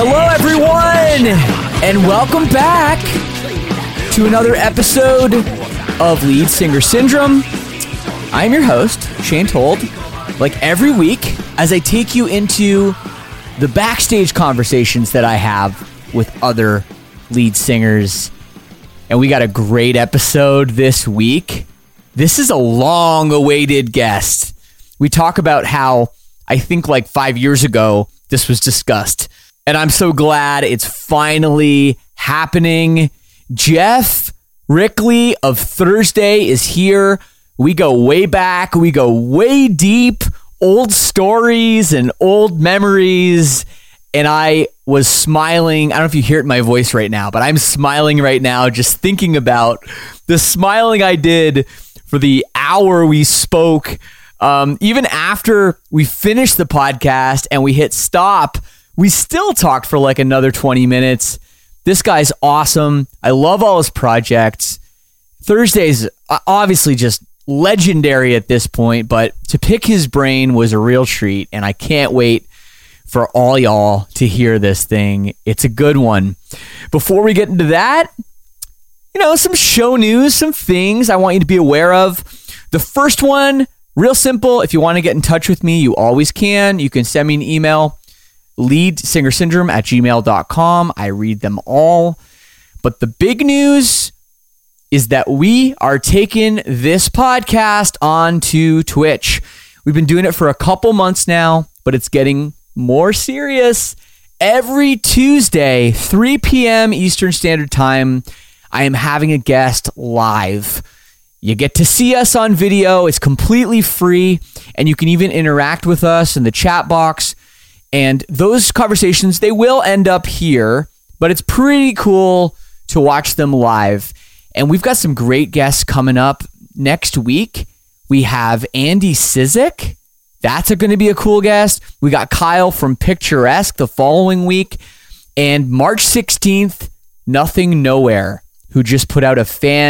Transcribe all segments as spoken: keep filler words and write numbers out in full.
Hello, everyone, and welcome back to another episode of Lead Singer Syndrome. I'm your host, Shane Told. Like every week, as I take you into the backstage conversations that I have with other lead singers, and we got a great episode this week. This is a long-awaited guest. We talk about how I think like five years ago this was discussed, and I'm so glad it's finally happening. Jeff Rickley of Thursday is here. We go way back. We go way deep. Old stories and old memories. And I was smiling. I don't know if you hear it in my voice right now, but I'm smiling right now just thinking about the smiling I did for the hour we spoke. Um, even after we finished the podcast and we hit stop, we still talked for like another twenty minutes. This guy's awesome. I love all his projects. Thursday's obviously just legendary at this point, but to pick his brain was a real treat, and I can't wait for all y'all to hear this thing. It's a good one. Before we get into that, you know, some show news, some things I want you to be aware of. The first one, real simple. If you want to get in touch with me, you always can. You can send me an email, leadsingersyndrome at gmail dot com. I read them all. But the big news is that we are taking this podcast onto Twitch. We've been doing it for a couple months now, but it's getting more serious. Every Tuesday, three p.m. Eastern Standard Time, I am having a guest live. You get to see us on video. It's completely free, and you can even interact with us in the chat box. And those conversations, they will end up here, but it's pretty cool to watch them live. And we've got some great guests coming up next week. We have Andy Sizik. That's going to be a cool guest. We got Kyle from Picturesque the following week. And March sixteenth, Nothing Nowhere, who just put out a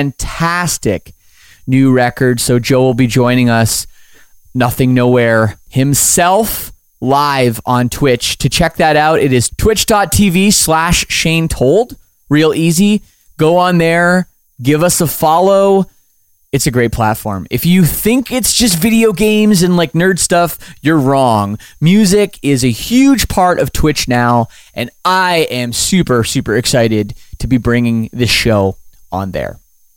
fantastic new record. So Joe will be joining us, Nothing Nowhere himself, live on Twitch. To check that out, it is twitch.tv slash Shane Told. Real easy. Go on there. Give us a follow. It's a great platform. If you think it's just video games and like nerd stuff, you're wrong. Music is a huge part of Twitch now, and I am super, super excited to be bringing this show on there.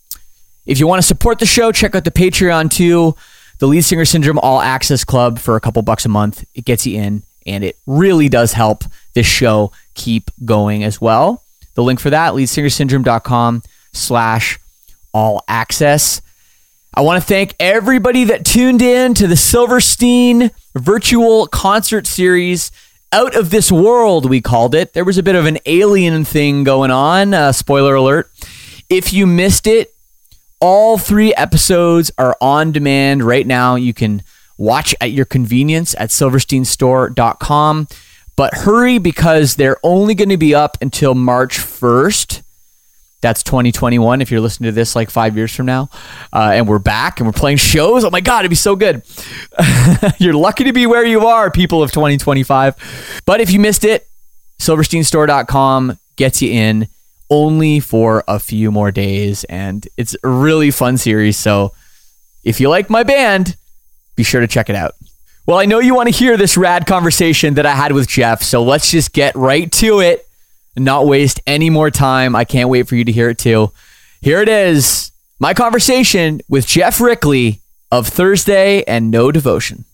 If you want to support the show, check out the Patreon too. The Lead Singer Syndrome All Access Club for a couple bucks a month. It gets you in, and it really does help this show keep going as well. The link for that, leadsingersyndrome.com slash all access. I want to thank everybody that tuned in to the Silverstein virtual concert series, Out of This World, we called it. There was a bit of an alien thing going on. Uh, spoiler alert. If you missed it, all three episodes are on demand right now. You can watch at your convenience at silverstein store dot com. But hurry, because they're only going to be up until March first. That's twenty twenty-one if you're listening to this like five years from now. Uh, and we're back and we're playing shows. Oh my God, it'd be so good. You're lucky to be where you are, people of twenty twenty-five. But if you missed it, silverstein store dot com gets you in only for a few more days. And it's a really fun series. So if you like my band, be sure to check it out. Well, I know you want to hear this rad conversation that I had with Jeff. So let's just get right to it and not waste any more time. I can't wait for you to hear it too. Here it is. My conversation with Jeff Rickley of Thursday and No Devotion.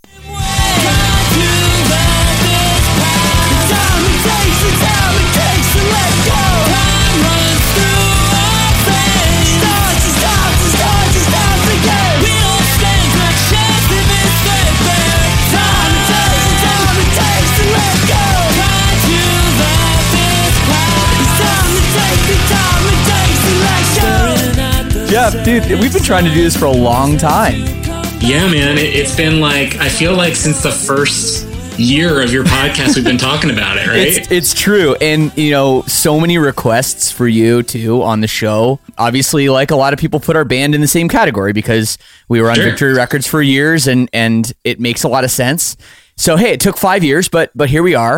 Jeff, dude, we've been trying to do this for a long time. Yeah, man. It, it's been like, I feel like since the first year of your podcast, we've been talking about it, right? It's, it's true. And, you know, so many requests for you, too, on the show. Obviously, like a lot of people put our band in the same category because we were on sure. Victory Records for years, and, and it makes a lot of sense. So, hey, it took five years, but but here we are.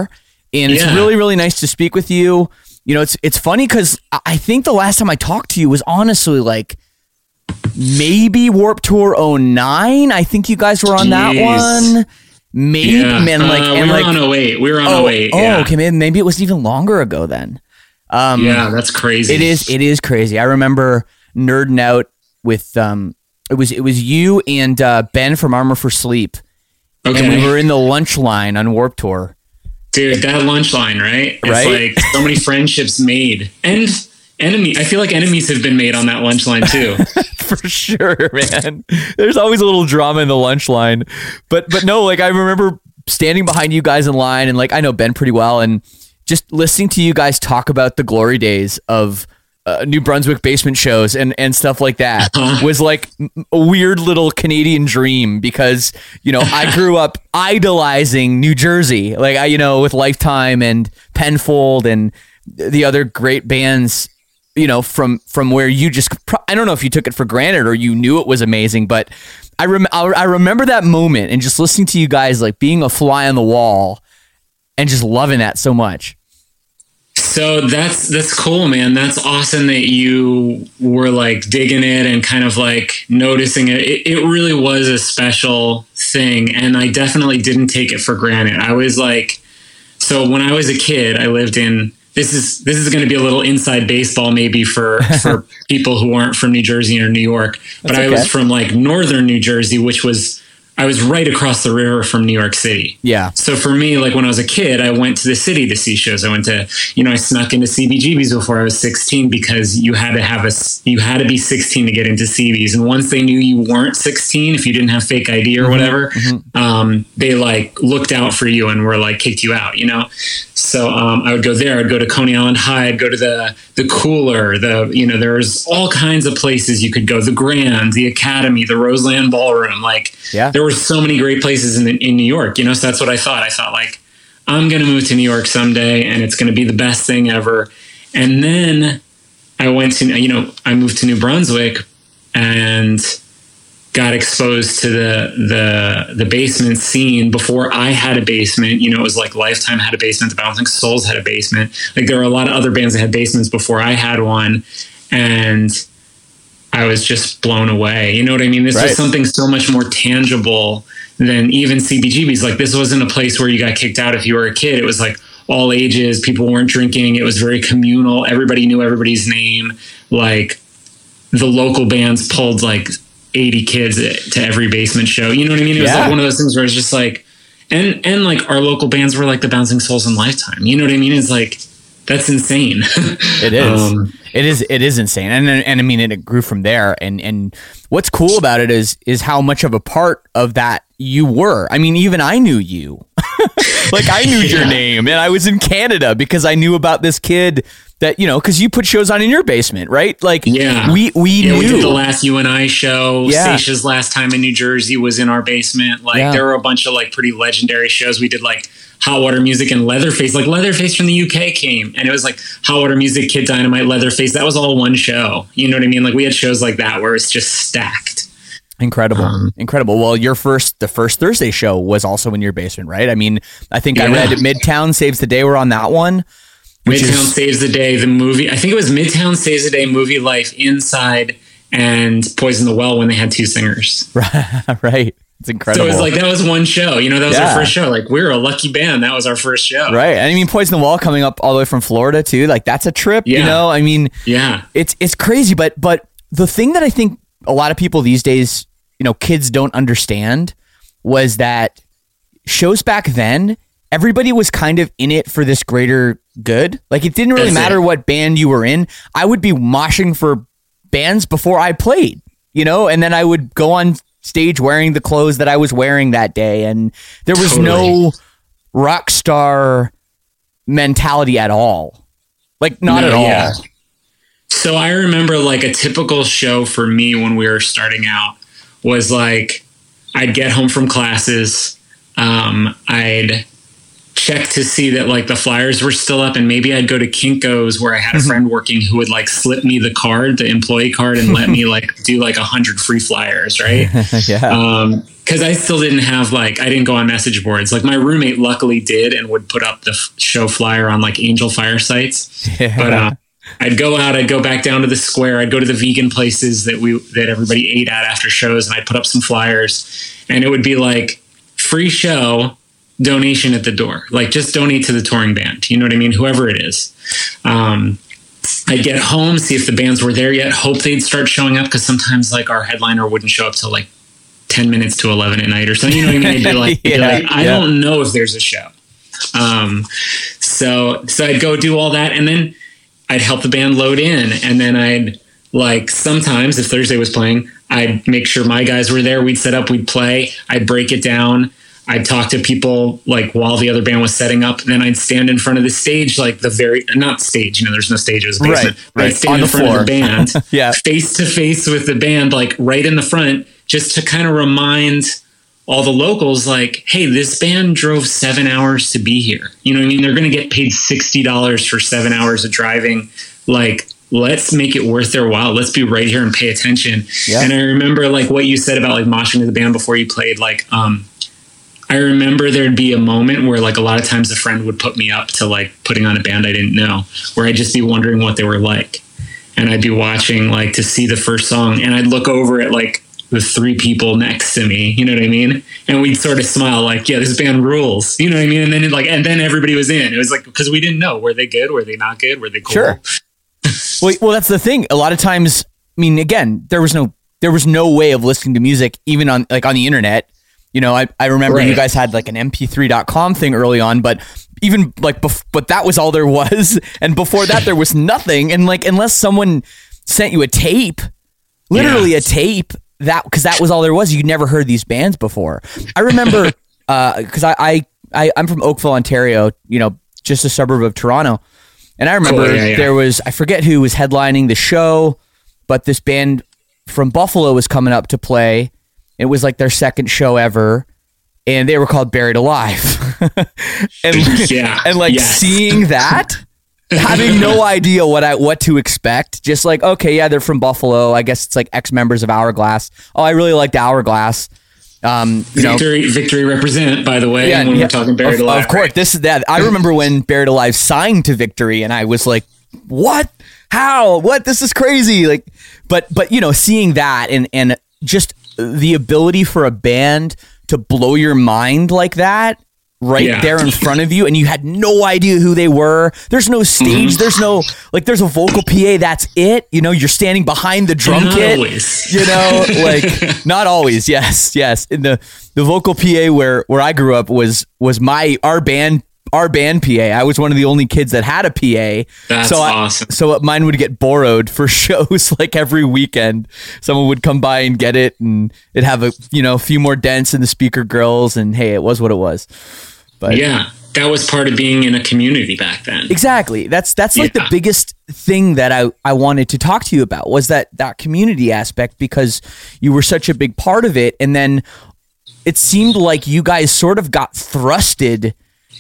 And it's Yeah. really, really nice to speak with you. You know, it's it's funny because I think the last time I talked to you was honestly like maybe Warped Tour oh nine. I think you guys were on that Jeez. one. Maybe, Yeah. man, like, uh, and we were like, on oh eight. We were on oh, oh eight. oh, yeah. okay, maybe, maybe it was even longer ago then. Um, yeah, that's crazy. It is. It is crazy. I remember nerding out with um. It was it was you and uh, Ben from Armor for Sleep, Okay. and we were in the lunch line on Warped Tour. Dude, that lunch line, right? It's Right? like so many friendships made. And enemy I feel like enemies have been made on that lunch line too. For sure, man. There's always a little drama in the lunch line, but but no, like I remember standing behind you guys in line, and like I know Ben pretty well, and just listening to you guys talk about the glory days of uh, New Brunswick basement shows and, and stuff like that Uh-huh. was like a weird little Canadian dream because, you know, I grew up idolizing New Jersey, like I, you know, with Lifetime and Penfold and the other great bands, you know, from, from where you just, I don't know if you took it for granted or you knew it was amazing, but I rem- I remember that moment and just listening to you guys, like being a fly on the wall and just loving that so much. So that's that's cool, man. That's awesome that you were like digging it and kind of like noticing it. It, it really was a special thing, and I definitely didn't take it for granted. I was like, so when I was a kid, I lived in. This is this is going to be a little inside baseball, maybe for for people who aren't from New Jersey or New York. But That's I okay. was from like northern New Jersey, which was I was right across the river from New York City. Yeah. So for me, like when I was a kid, I went to the city to see shows. I went to, you know, I snuck into C B G B's before I was sixteen because you had to have a, you had to be sixteen to get into C B's. And once they knew you weren't sixteen, if you didn't have fake I D or whatever, mm-hmm. um, they like looked out for you and were like kicked you out, you know? So um, I would go there. I'd go to Coney Island High. I'd go to the the Cooler. The you know there's all kinds of places you could go. The Grand, the Academy, the Roseland Ballroom. Like Yeah. there were so many great places in the, in New York. You know, so that's what I thought. I thought like I'm gonna move to New York someday, and it's gonna be the best thing ever. And then I went to you know I moved to New Brunswick and got exposed to the the the basement scene before I had a basement. You know, it was like Lifetime had a basement, the Bouncing Souls had a basement. Like there were a lot of other bands that had basements before I had one, and I was just blown away. You know what I mean? This Right. was something so much more tangible than even C B G B's. Like this wasn't a place where you got kicked out if you were a kid. It was like all ages. People weren't drinking. It was very communal. Everybody knew everybody's name. Like the local bands pulled like eighty kids to every basement show. You know what I mean? It was Yeah. like one of those things where it's just like, and, and like our local bands were like the Bouncing Souls and Lifetime. You know what I mean? It's like, that's insane. It is. Um, it is. It is insane, and and I mean, it grew from there. And and what's cool about it is is how much of a part of that you were. I mean, even I knew you. Like I knew your Yeah. name, and I was in Canada because I knew about this kid that you know because you put shows on in your basement, right? Like Yeah. we we yeah, knew. we did the last U N I show. Yeah. Seisha's last time in New Jersey was in our basement. Like Yeah. there were a bunch of like pretty legendary shows. We did like Hot Water Music and Leatherface. Like Leatherface from the U K came, and it was like Hot Water Music, Kid Dynamite, Leatherface. That was all one show. You know what I mean? Like we had shows like that where it's just stacked. Incredible. Um, Incredible. Well, your first, the first Thursday show was also in your basement, right? I mean, I think I Yeah. read Midtown Saves the Day were on that one. Which Midtown is- Saves the Day, the movie. I think it was Midtown Saves the Day, Movie Life, Inside, and Poison the Well when they had two singers. Right. It's So incredible. it was like, that was one show. You know, that was Yeah. our first show. Like, we were a lucky band. That was our first show. right. And I mean, Poison the Wall coming up all the way from Florida too. Like that's a trip, you Yeah. know? I mean, Yeah. it's, it's crazy, but, but the thing that I think a lot of people these days, you know, kids don't understand was that shows back then, everybody was kind of in it for this greater good. Like it didn't really That's matter it. what band you were in. I would be moshing for bands before I played, you know, and then I would go on stage wearing the clothes that I was wearing that day. And there was Totally. no rock star mentality at all. Like not No, at all. yeah. So I remember like a typical show for me when we were starting out was like, I'd get home from classes. Um, I'd check to see that like the flyers were still up, and maybe I'd go to Kinko's where I had a friend working who would like slip me the card, the employee card, and let me like do like a hundred free flyers. Right. Yeah. Um, because I still didn't have like, I didn't go on message boards. Like my roommate luckily did and would put up the f- show flyer on like Angel Fire sites. Yeah. But uh, I'd go out, I'd go back down to the square. I'd go to the vegan places that we, that everybody ate at after shows. And I'd put up some flyers and it would be like free show, donation at the door. Like just donate to the touring band. You know what I mean? Whoever it is. Um, I'd get home, see if the bands were there yet, hope they'd start showing up. Cause sometimes like our headliner wouldn't show up till like ten minutes to eleven at night or something. You know what I mean? They'd be like, yeah, be like I yeah. don't know if there's a show. Um, so, so I'd go do all that and then I'd help the band load in. And then I'd like, sometimes if Thursday was playing, I'd make sure my guys were there. We'd set up, we'd play, I'd break it down. I'd talk to people like while the other band was setting up. Then I'd stand in front of the stage, like the very, not stage, you know, there's no stage, it was a basement. Right, right. I'd stand On in the front floor. of the band, yeah. face to face with the band, like right in the front, just to kind of remind all the locals, like, hey, this band drove seven hours to be here. You know what I mean? They're going to get paid sixty dollars for seven hours of driving. Like, let's make it worth their while. Let's be right here and pay attention. Yeah. And I remember like what you said about like moshing to the band before you played, like, um, I remember there'd be a moment where like a lot of times a friend would put me up to like putting on a band I didn't know, where I'd just be wondering what they were like. And I'd be watching like to see the first song and I'd look over at like the three people next to me, you know what I mean? And we'd sort of smile like, yeah, this band rules, you know what I mean? And then it, like, and then everybody was in. It was like, because we didn't know, were they good? Were they not good? Were they cool? Sure. well, well, that's the thing. A lot of times, I mean, again, there was no, there was no way of listening to music, even on like on the internet. You know, I, I remember right. you guys had like an M P three dot com thing early on, but even like, bef- but that was all there was. And before that, there was nothing. And like, unless someone sent you a tape, literally yeah. a tape, that, cause that was all there was. You never heard these bands before. I remember, uh, cause I, I, I, I'm from Oakville, Ontario, you know, just a suburb of Toronto. And I remember cool, yeah, yeah. there was, I forget who was headlining the show, but this band from Buffalo was coming up to play. It was like their second show ever, and they were called Buried Alive. and yeah, and like yes. seeing that, having no idea what I what to expect, just like, okay, yeah, they're from Buffalo. I guess it's like ex-members of Hourglass. Oh, I really liked Hourglass. Um, you victory, know, victory represent, by the way, yeah, when yeah, we're talking Buried of, Alive. Of course, right? This is that. I remember when Buried Alive signed to Victory, and I was like, what? How? What? This is crazy. Like, but but you know, seeing that and and just the ability for a band to blow your mind like that right yeah. there in front of you, and you had no idea who they were. There's no stage. Mm-hmm. There's no, like, there's a vocal P A. That's it. You know, you're standing behind the drum not kit. Always. You know, like, not always. Yes, yes. In the the vocal P A where where I grew up was was my our band. Our band P A. I was one of the only kids that had a P A. That's so I, awesome. So mine would get borrowed for shows like every weekend. Someone would come by and get it, and it'd have a you know a few more dents in the speaker grills, and hey, it was what it was. But yeah, that was part of being in a community back then. Exactly. That's that's like yeah. the biggest thing that I, I wanted to talk to you about was that that community aspect, because you were such a big part of it, and then it seemed like you guys sort of got thrusted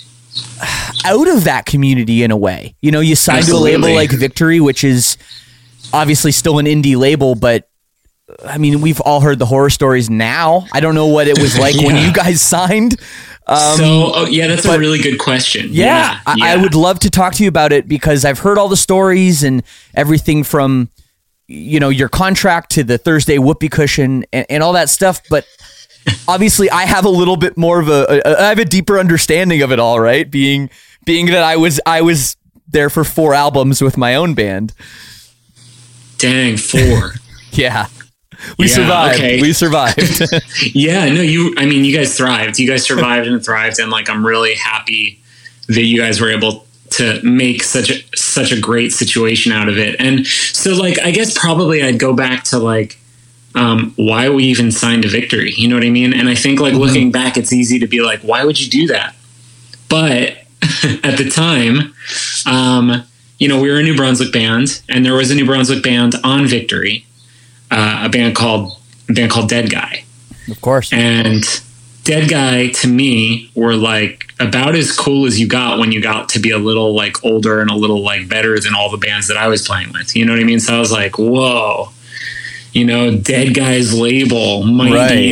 out of that community in a way. You know, you signed Absolutely. to a label like Victory, which is obviously still an indie label, but I mean, we've all heard the horror stories now. I don't know what it was like yeah. when you guys signed. Um, so, oh, yeah, that's but, a really good question. Yeah, yeah, I, yeah. I would love to talk to you about it, because I've heard all the stories and everything from, you know, your contract to the Thursday whoopee cushion and, and all that stuff. But obviously, I have a little bit more of a, a, I have a deeper understanding of it all, right? Being, being that I was, I was there for four albums with my own band. Dang, four. yeah. We yeah, survived. Okay. We survived. yeah, no, you, I mean, you guys thrived. You guys survived and thrived. And like, I'm really happy that you guys were able to make such a, such a great situation out of it. And so like, I guess probably I'd go back to like, um, why we even signed to Victory. You know what I mean? And I think like mm-hmm. looking back, it's easy to be like, why would you do that? But at the time, um, you know, we were a New Brunswick band, and there was a New Brunswick band on Victory. Uh, a band called a band called Dead Guy. Of course. And Dead Guy to me were like about as cool as you got when you got to be a little like older and a little like better than all the bands that I was playing with. You know what I mean? So I was like, whoa, you know, Dead Guy's label might right. be interesting.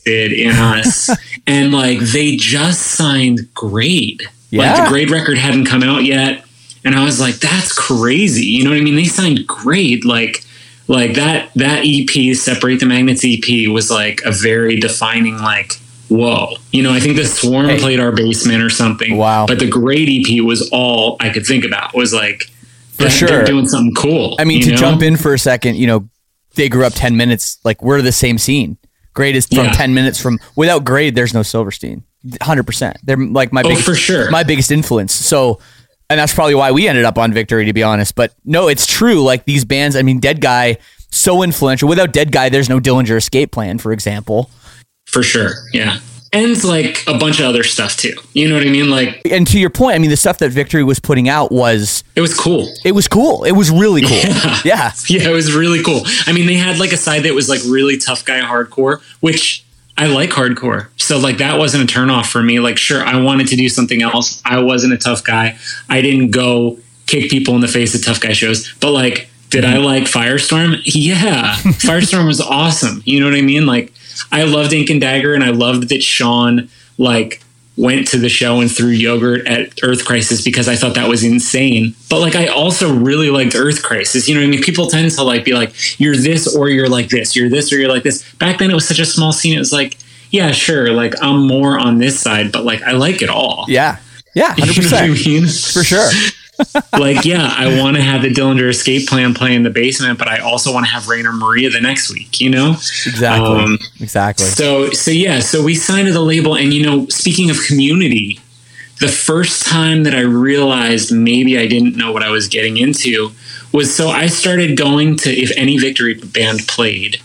invested in us. And like, they just signed Grade. Yeah. Like the Grade record hadn't come out yet. And I was like, that's crazy. You know what I mean? They signed Grade. Like, like that, that E P, Separate the Magnets E P, was like a very defining, like, whoa. You know, I think the Swarm hey. played Our Basement or something. Wow. But the Grade E P was all I could think about. Was like, for that, sure, they're doing something cool. I mean, to know? jump in for a second, you know, they grew up ten minutes. Like, we're the same scene. Grade is from yeah. ten minutes from. Without Grade, there's no Silverstein. one hundred percent. They're like my oh, biggest, for sure. my biggest influence. So, and that's probably why we ended up on Victory, to be honest. But no, it's true. Like these bands. I mean, Dead Guy, so influential. Without Dead Guy, there's no Dillinger Escape Plan, for example. For sure. Yeah. And like a bunch of other stuff too. You know what I mean? Like, and to your point, I mean, the stuff that Victory was putting out was it was cool. It was cool. It was really cool. Yeah. Yeah. Yeah, it was really cool. I mean, they had like a side that was like really tough guy hardcore, which I like hardcore. So like that wasn't a turnoff for me. Like, sure, I wanted to do something else. I wasn't a tough guy. I didn't go kick people in the face at tough guy shows. But like, did I like Firestorm? Yeah. Firestorm was awesome. You know what I mean? Like, I loved Ink and Dagger, and I loved that Sean like went to the show and threw yogurt at Earth Crisis because I thought that was insane. But like, I also really liked Earth Crisis. You know what I mean? People tend to like be like, you're this or you're like this, you're this or you're like this. Back then it was such a small scene. It was like, yeah, sure. Like I'm more on this side, but like I like it all. Yeah. Yeah. one hundred percent. You know what I mean? For sure. Like, yeah, I want to have the Dillinger Escape Plan play in the basement, but I also want to have Rainer Maria the next week, you know? Exactly. Um, exactly. So, so yeah, so we signed to the label, and, you know, speaking of community, the first time that I realized maybe I didn't know what I was getting into was, so I started going to, if any Victory band played,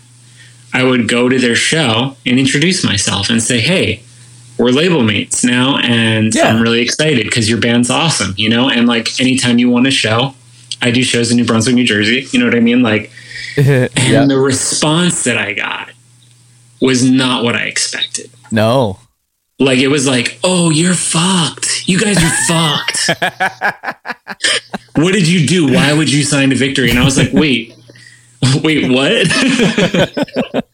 I would go to their show and introduce myself and say, hey, we're label mates now, and yeah. I'm really excited because your band's awesome, you know? And like, anytime you want a show, I do shows in New Brunswick, New Jersey, you know what I mean? Like, and yeah. the response that I got was not what I expected. No. Like, it was like, oh, you're fucked. You guys are fucked. What did you do? Why would you sign to Victory? And I was like, wait, wait, what?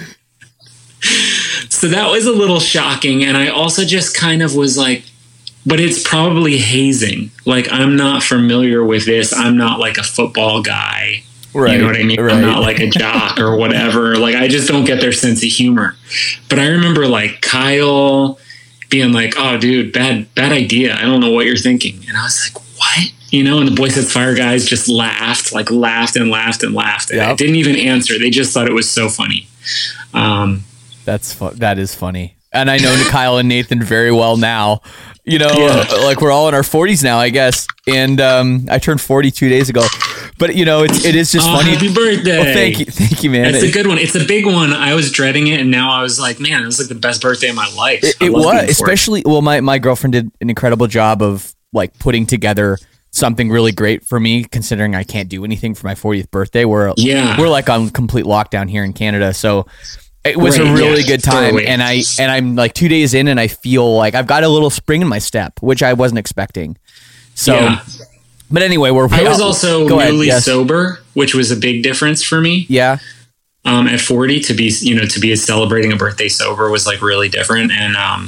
So that was a little shocking. And I also just kind of was like, but it's probably hazing. Like, I'm not familiar with this. I'm not like a football guy. Right, you know what I mean? Right. I'm not like a jock or whatever. Like, I just don't get their sense of humor. But I remember like Kyle being like, oh, dude, bad, bad idea. I don't know what you're thinking. And I was like, what? You know, and the Boy Sets Fire guys just laughed, like laughed and laughed and laughed. And yep. I didn't even answer. They just thought it was so funny. Um, That's fu- that is funny. And I know Kyle and Nathan very well now. You know, yeah. uh, like we're all in our forties now, I guess. And um, I turned forty two days ago. But you know, it's it is just oh, funny. Happy birthday! Well, thank you, thank you, man. It's a good one. It's a big one. I was dreading it, and now I was like, man, it was like the best birthday of my life. It, it was, especially. It. Well, my my girlfriend did an incredible job of like putting together something really great for me, considering I can't do anything for my fortieth birthday. We're yeah, we're like on complete lockdown here in Canada, so. It was right, a really yeah. good time, and I and I'm like two days in, and I feel like I've got a little spring in my step, which I wasn't expecting. So, yeah. But anyway, we're. I was also Go newly yes. sober, which was a big difference for me. Yeah. Um, at forty, to be you know to be celebrating a birthday sober was like really different and um,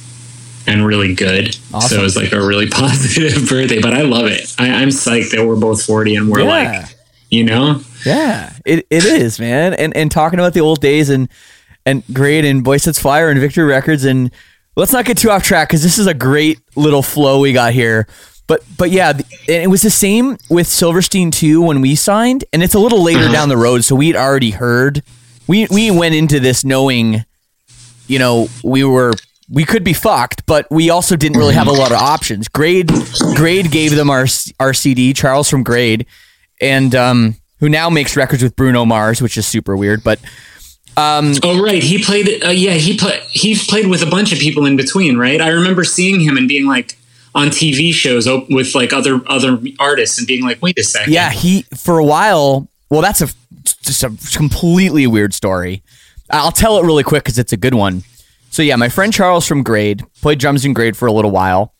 and really good. Awesome. So it was like a really positive birthday, but I love it. I, I'm psyched that we're both forty and we're yeah. like, you know. Yeah, it, it is, man. And and talking about the old days and and Grade and Boy Sets Fire and Victory Records, and let's not get too off track because this is a great little flow we got here. But but yeah, and it was the same with Silverstein too when we signed, and it's a little later uh-huh. down the road, so we'd already heard. We we went into this knowing, you know, we were we could be fucked, but we also didn't really have a lot of options. Grade Grade gave them our our C D, Charles from Grade, and um. who now makes records with Bruno Mars, which is super weird, but um, oh right, he played. Uh, yeah, he played. He's played with a bunch of people in between, right? I remember seeing him and being like on T V shows with like other other artists and being like, wait a second. Yeah, he for a while. Well, that's a just a completely weird story. I'll tell it really quick because it's a good one. So yeah, my friend Charles from Grade played drums in Grade for a little while,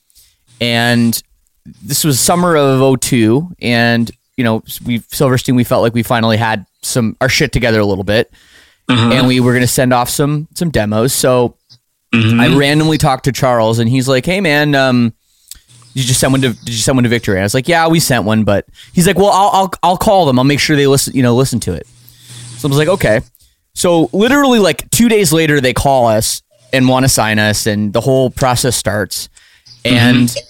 and this was summer of oh two, and. You know, we Silverstein, we felt like we finally had some our shit together a little bit. uh-huh. and we were going to send off some some demos. So mm-hmm. I randomly talked to Charles, and he's like, "Hey, man, um, did you just send one to did you send one to Victory?" And I was like, "Yeah, we sent one," but he's like, "Well, I'll I'll I'll call them. I'll make sure they listen, you know, listen to it." So I was like, "Okay." So literally, like two days later, they call us and want to sign us, and the whole process starts, and. Mm-hmm.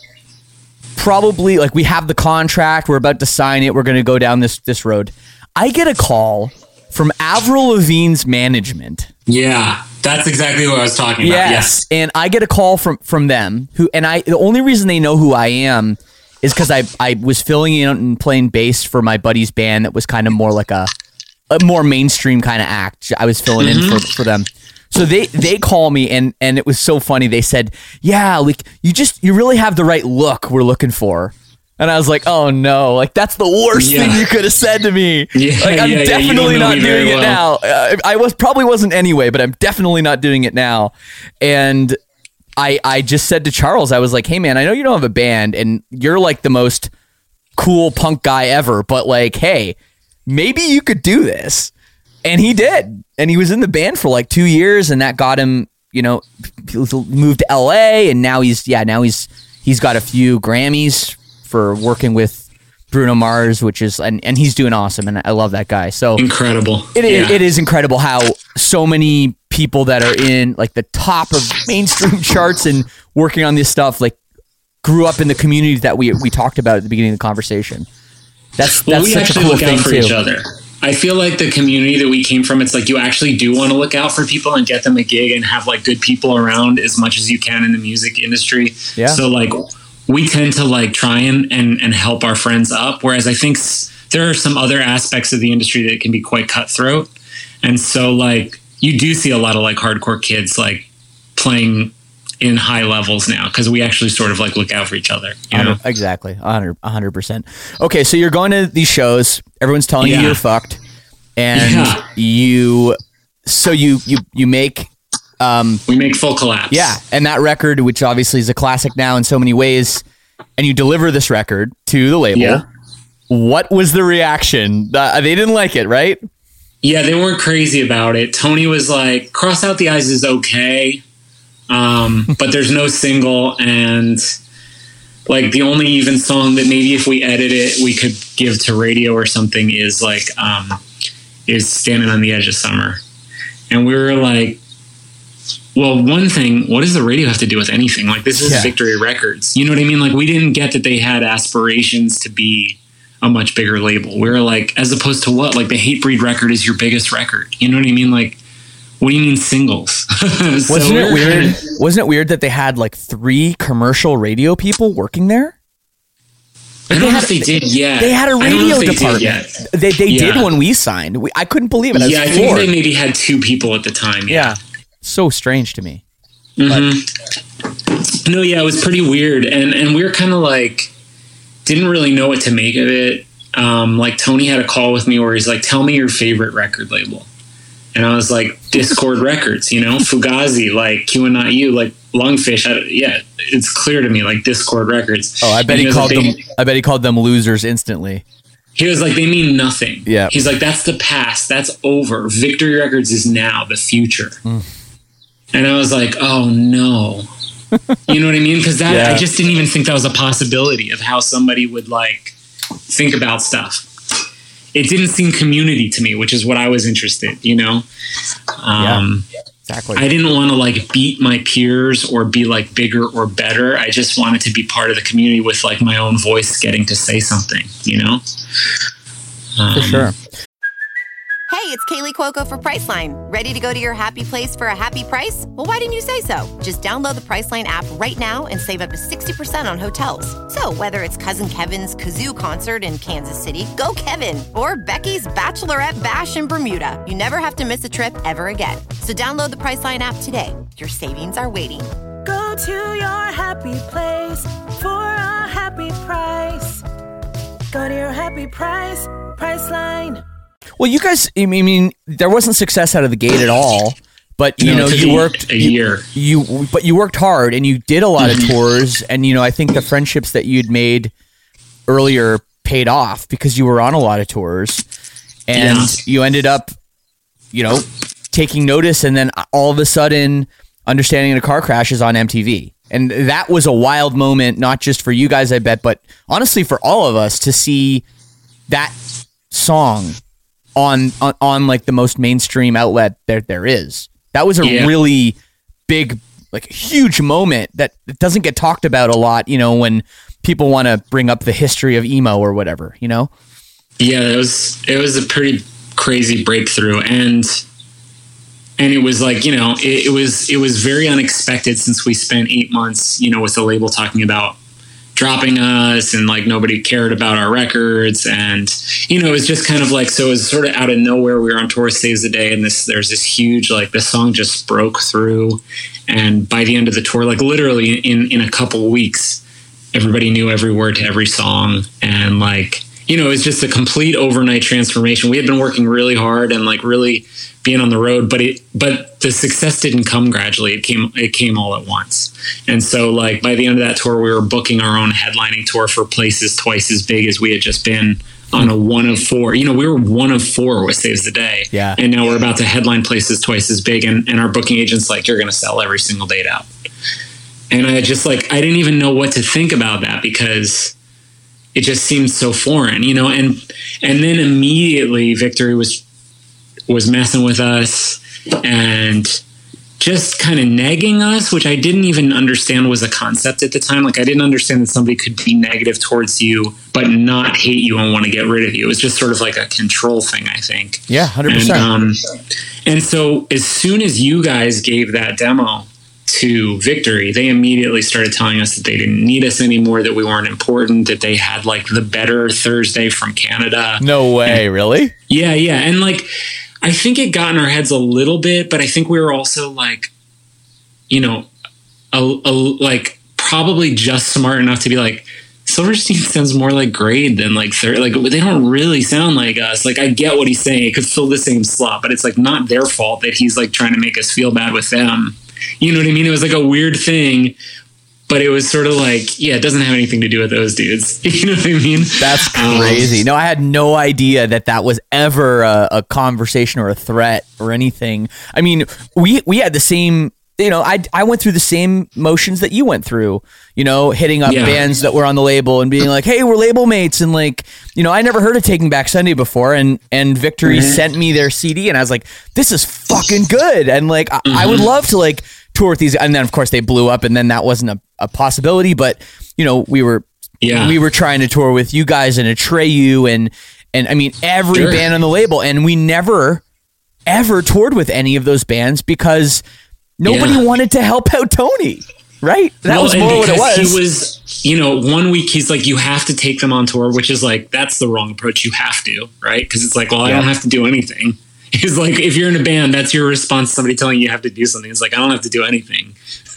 Probably like we have the contract, we're about to sign it, we're going to go down this this road. I get a call from Avril Lavigne's management. Yeah, that's exactly what I was talking yes, about. Yes, and I get a call from from them who, and I the only reason they know who I am is because I I was filling in and playing bass for my buddy's band that was kind of more like a a more mainstream kind of act. I was filling mm-hmm. in for for them. So they, they call me and, and it was so funny. They said, yeah, like you just, you really have the right look we're looking for. And I was like, oh no, like that's the worst yeah. thing you could have said to me. Yeah, like I'm yeah, definitely yeah, not doing it well. now. Uh, I was probably wasn't anyway, but I'm definitely not doing it now. And I, I just said to Charles, I was like, hey man, I know you don't have a band and you're like the most cool punk guy ever, but like, hey, maybe you could do this. And he did. And he was in the band for like two years and that got him, you know, moved to L A and now he's, yeah, now he's, he's got a few Grammys for working with Bruno Mars, which is, and, and he's doing awesome. And I love that guy. So incredible. It yeah. is, it is incredible how so many people that are in like the top of mainstream charts and working on this stuff, like grew up in the community that we, we talked about at the beginning of the conversation. That's, well, that's we such actually a cool look thing out for too. each other. I feel like the community that we came from, it's like you actually do want to look out for people and get them a gig and have like good people around as much as you can in the music industry. Yeah. So like we tend to like try and, and, and help our friends up. Whereas I think s- there are some other aspects of the industry that can be quite cutthroat. And so like you do see a lot of like hardcore kids like playing in high levels now because we actually sort of like look out for each other. You know? Exactly. one hundred percent. Okay, so you're going to these shows. Everyone's telling yeah. you you're fucked. And yeah. you, so you, you, you make... Um, we make Full Collapse. Yeah, and that record, which obviously is a classic now in so many ways, and you deliver this record to the label. Yeah. What was the reaction? Uh, they didn't like it, right? Yeah, they weren't crazy about it. Tony was like, Cross Out the Eyes is okay. Um, but there's no single, and like the only even song that maybe if we edit it we could give to radio or something is like um, is Standing on the Edge of Summer. And we were like, well, one thing, what does the radio have to do with anything? Like this is yeah. Victory Records. You know what I mean? Like we didn't get that they had aspirations to be a much bigger label. We were like, as opposed to what? Like the Hatebreed record is your biggest record. You know what I mean? Like, what do you mean singles? so Wasn't it weird? Wasn't it weird that they had like three commercial radio people working there? I don't they know had, if they did yet. They had a radio they department. Did they they yeah. did when we signed. We, I couldn't believe it. I yeah, I think they maybe had two people at the time. Yeah, yeah. So strange to me. Mm-hmm. No, yeah, it was pretty weird, and and we were kind of like didn't really know what to make of it. Um, like Tony had a call with me where he's like, "Tell me your favorite record label." And I was like, Discord Records, you know, Fugazi, like Q and Not You, like Lungfish. I, yeah, it's clear to me, like Discord Records. Oh, I bet he, he called like, them. I bet he called them losers instantly. He was like, they mean nothing. Yeah. He's like, that's the past. That's over. Victory Records is now the future. Mm. And I was like, oh no. You know what I mean? Because that yeah. I just didn't even think that was a possibility of how somebody would like think about stuff. It didn't seem community to me, which is what I was interested, you know? Um, yeah, exactly. I didn't want to like beat my peers or be like bigger or better. I just wanted to be part of the community with like my own voice getting to say something, you know? Um, For sure. Hey, it's Kaylee Cuoco for Priceline. Ready to go to your happy place for a happy price? Well, why didn't you say so? Just download the Priceline app right now and save up to sixty percent on hotels. So whether it's Cousin Kevin's Kazoo Concert in Kansas City, go Kevin, or Becky's Bachelorette Bash in Bermuda, you never have to miss a trip ever again. So download the Priceline app today. Your savings are waiting. Go to your happy place for a happy price. Go to your happy price, Priceline. Well, you guys, I mean, there wasn't success out of the gate at all, but you no, know, you worked a you, year. You, but you worked hard and you did a lot of tours, and you know, I think the friendships that you'd made earlier paid off because you were on a lot of tours, and yeah. you ended up, you know, taking notice, and then all of a sudden, Understanding in a Car Crash is on M T V. And that was a wild moment, not just for you guys, I bet, but honestly for all of us to see that song on on, on like the most mainstream outlet there there is. That was a yeah. really big, like huge moment that doesn't get talked about a lot, you know, when people want to bring up the history of emo or whatever, you know? Yeah, it was it was a pretty crazy breakthrough, and and it was like, you know, it, it was it was very unexpected since we spent eight months, you know, with the label talking about dropping us, and like nobody cared about our records, and you know, it was just kind of like, so it was sort of out of nowhere. We were on tour Saves the Day, and this there's this huge, like the song just broke through, and by the end of the tour, like literally in in a couple of weeks, everybody knew every word to every song, and like, you know, it's just a complete overnight transformation. We had been working really hard and like really being on the road, but it, but the success didn't come gradually. It came, it came all at once. And so like by the end of that tour, we were booking our own headlining tour for places twice as big as we had just been on a one of four. You know, we were one of four with Saves the Day. Yeah. And now we're about to headline places twice as big. And, and our booking agent's like, you're going to sell every single date out. And I just like, I didn't even know what to think about that, because it just seemed so foreign, you know, and, and then immediately Victory was, was messing with us and just kind of negging us, which I didn't even understand was a concept at the time. Like I didn't understand that somebody could be negative towards you, but not hate you and want to get rid of you. It was just sort of like a control thing, I think. Yeah. one hundred percent. And, um, and so as soon as you guys gave that demo to Victory, they immediately started telling us that they didn't need us anymore, that we weren't important, that they had like the better Thursday from Canada. No way. And, really? Yeah. Yeah. And like, I think it got in our heads a little bit, but I think we were also like, you know, a, a, like probably just smart enough to be like, Silverstein sounds more like Grade than like third. Like they don't really sound like us. Like I get what he's saying; it could fill the same slot, but it's like not their fault that he's like trying to make us feel bad with them. You know what I mean? It was like a weird thing, but it was sort of like, yeah, it doesn't have anything to do with those dudes. You know what I mean? That's crazy. Um, no, I had no idea that that was ever a, a conversation or a threat or anything. I mean, we we had the same, you know, I, I went through the same motions that you went through, you know, hitting up yeah. bands that were on the label and being like, hey, we're label mates. And like, you know, I never heard of Taking Back Sunday before. And, and Victory mm-hmm. sent me their C D and I was like, this is fucking good. And like, mm-hmm. I, I would love to like tour with these. And then of course they blew up and then that wasn't a, a possibility, but you know, we were, yeah. we were trying to tour with you guys and Atreyu and, and I mean, every sure. band on the label. And we never, ever toured with any of those bands because nobody yeah. wanted to help out Tony, right? That well, was more what it was. He was, you know, one week he's like, you have to take them on tour, which is like, that's the wrong approach. You have to, right? Because it's like, well, I yeah. don't have to do anything. He's like, if you're in a band, that's your response to somebody telling you you have to do something. It's like, I don't have to do anything.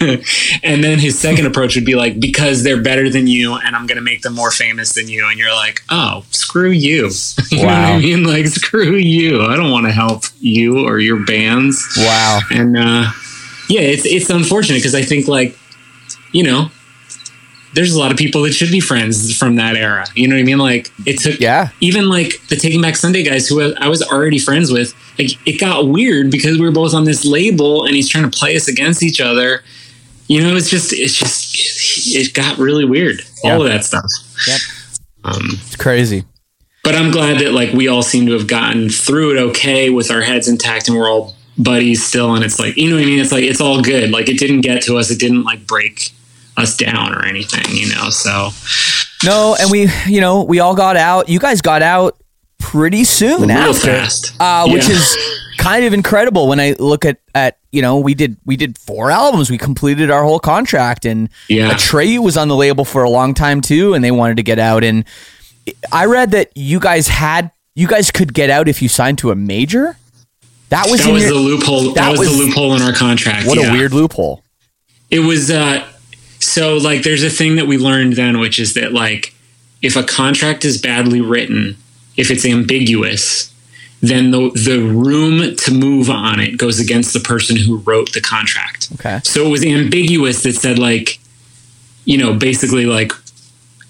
And then his second approach would be like, because they're better than you and I'm going to make them more famous than you. And you're like, oh, screw you. You wow. know what I mean? Like, screw you. I don't want to help you or your bands. Wow. And, uh, yeah, it's it's unfortunate because I think like, you know, there's a lot of people that should be friends from that era. You know what I mean? Like it took yeah. even like the Taking Back Sunday guys who I was already friends with. Like it got weird because we were both on this label and he's trying to play us against each other. You know, it's just it's just it got really weird. Yeah. All of that stuff. Yep. Um, it's crazy. But I'm glad that like we all seem to have gotten through it okay with our heads intact and we're all buddies still, and it's like, you know what I mean, it's like it's all good. Like it didn't get to us, it didn't like break us down or anything, you know. So no, and we you know we all got out. You guys got out pretty soon real after fast. Uh yeah. Which is kind of incredible when I look at at you know we did we did four albums, we completed our whole contract, and yeah Atreyu was on the label for a long time too, and they wanted to get out. And I read that you guys had you guys could get out if you signed to a major. That was, that was your, the loophole. That, that was, was the loophole in our contract. What yeah. a weird loophole. It was, uh, so like, there's a thing that we learned then, which is that like, if a contract is badly written, if it's ambiguous, then the, the room to move on it goes against the person who wrote the contract. Okay. So it was ambiguous that said like, you know, basically like,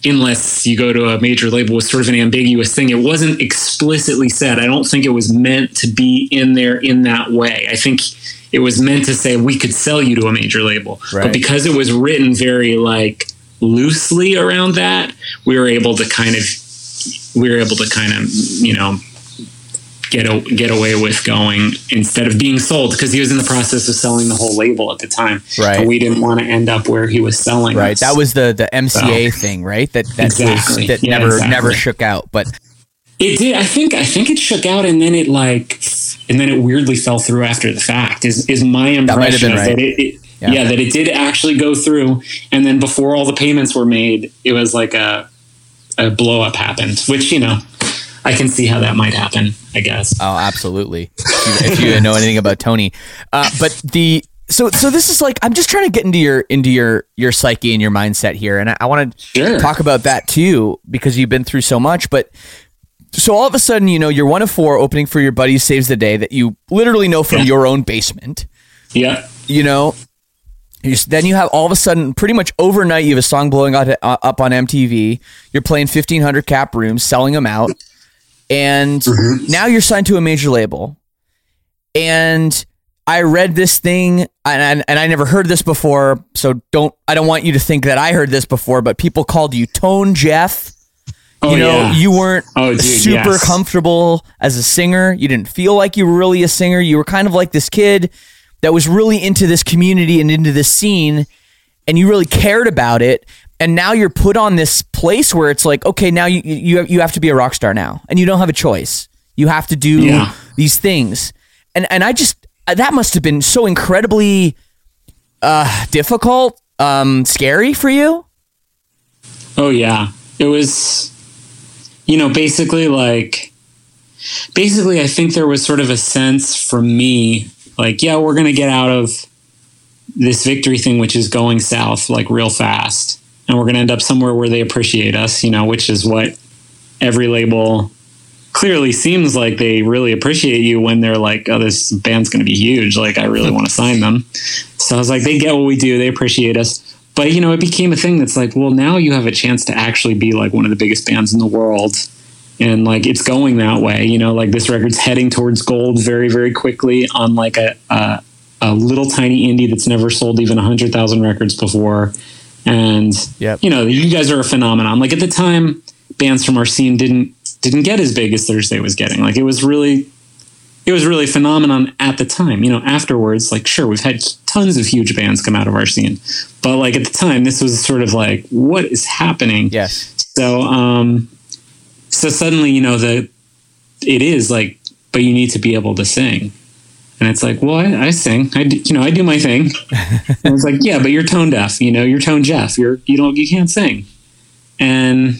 unless you go to a major label, was sort of an ambiguous thing. It wasn't explicitly said. I don't think it was meant to be in there in that way. I think it was meant to say we could sell you to a major label. Right. But because it was written very like loosely around that, we were able to kind of, we were able to kind of, you know, get a, get away with going instead of being sold, because he was in the process of selling the whole label at the time. Right. And we didn't want to end up where he was selling. Right. us. That was the, the M C A so, thing, right? That, that, exactly. was, that yeah, never, exactly. never shook out, but it did. I think, I think it shook out, and then it like, and then it weirdly fell through after the fact is, is my impression. That, right. that it, it yeah. yeah, that it did actually go through. And then before all the payments were made, it was like a, a blow up happened, which, you know, I can see how that might happen, I guess. Oh, absolutely. If you, if you know anything about Tony. Uh, but the, so, so this is like, I'm just trying to get into your, into your, your psyche and your mindset here. And I, I want to sure. talk about that too, because you've been through so much, but so all of a sudden, you know, you're one of four opening for your buddy Saves the Day that you literally know from yeah. your own basement. Yeah. You know, you just, then you have all of a sudden, pretty much overnight, you have a song blowing out, uh, up on M T V. You're playing fifteen hundred cap rooms, selling them out. And mm-hmm. now you're signed to a major label. And I read this thing, and, and and I never heard this before, so don't I don't want you to think that I heard this before, but people called you Tone Jeff. Oh, you know, yeah. you weren't oh, dude, super yes. comfortable as a singer. You didn't feel like you were really a singer. You were kind of like this kid that was really into this community and into this scene, and you really cared about it. And now you're put on this place where it's like, okay, now you you you have to be a rock star now, and you don't have a choice. You have to do yeah. these things, and and I just that must have been so incredibly uh, difficult, um, scary for you. Oh yeah, it was. You know, basically, like, basically, I think there was sort of a sense for me, like, yeah, we're gonna get out of this victory thing, which is going south like real fast. And we're going to end up somewhere where they appreciate us, you know, which is what every label clearly seems like. They really appreciate you when they're like, oh, this band's going to be huge. Like, I really want to sign them. So I was like, they get what we do. They appreciate us. But, you know, it became a thing that's like, well, now you have a chance to actually be like one of the biggest bands in the world. And like, it's going that way, you know, like this record's heading towards gold very, very quickly on like a, a, a little tiny indie that's never sold even a hundred thousand records before. And, yep. you know, you guys are a phenomenon. Like at the time, bands from our scene didn't didn't get as big as Thursday was getting. Like it was really, it was really a phenomenon at the time. You know, afterwards, like sure, we've had tons of huge bands come out of our scene, but like at the time, this was sort of like, what is happening? Yes. So, um, so suddenly, you know, the it is like, but you need to be able to sing. And it's like, well, I, I sing, I do, you know, I do my thing. And I was like, yeah, but you're tone deaf, you know, you're Tone Jeff, you're, you don't, you can't sing. And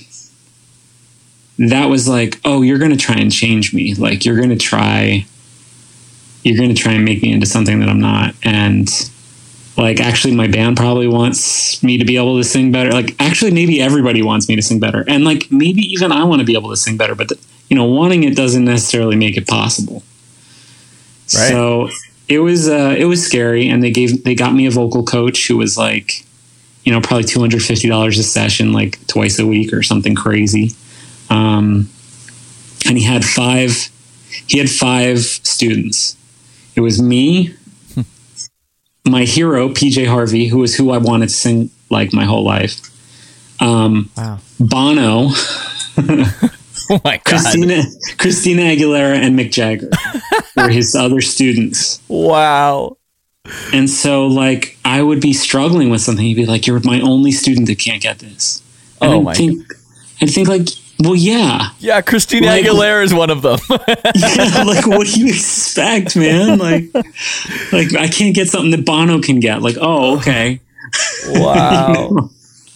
that was like, oh, you're going to try and change me. Like, you're going to try, you're going to try and make me into something that I'm not. And like, actually my band probably wants me to be able to sing better. Like, actually, maybe everybody wants me to sing better. And like, maybe even I want to be able to sing better, but the, you know, wanting it doesn't necessarily make it possible. Right. So it was uh, it was scary, and they gave they got me a vocal coach who was like, you know, probably two hundred fifty dollars a session, like twice a week or something crazy. Um, and he had five he had five students. It was me, my hero P J Harvey, who was who I wanted to sing like my whole life. Um, wow. Bono. Oh my God. Christina, Christina Aguilera and Mick Jagger were his other students. Wow. And so like, I would be struggling with something. He'd be like, you're my only student that can't get this. And oh I'd my think, God. I'd think like, well, yeah. Yeah. Christina like, Aguilera is one of them. Yeah. Like, what do you expect, man? Like, like I can't get something that Bono can get. Like, oh, okay. Wow. You know?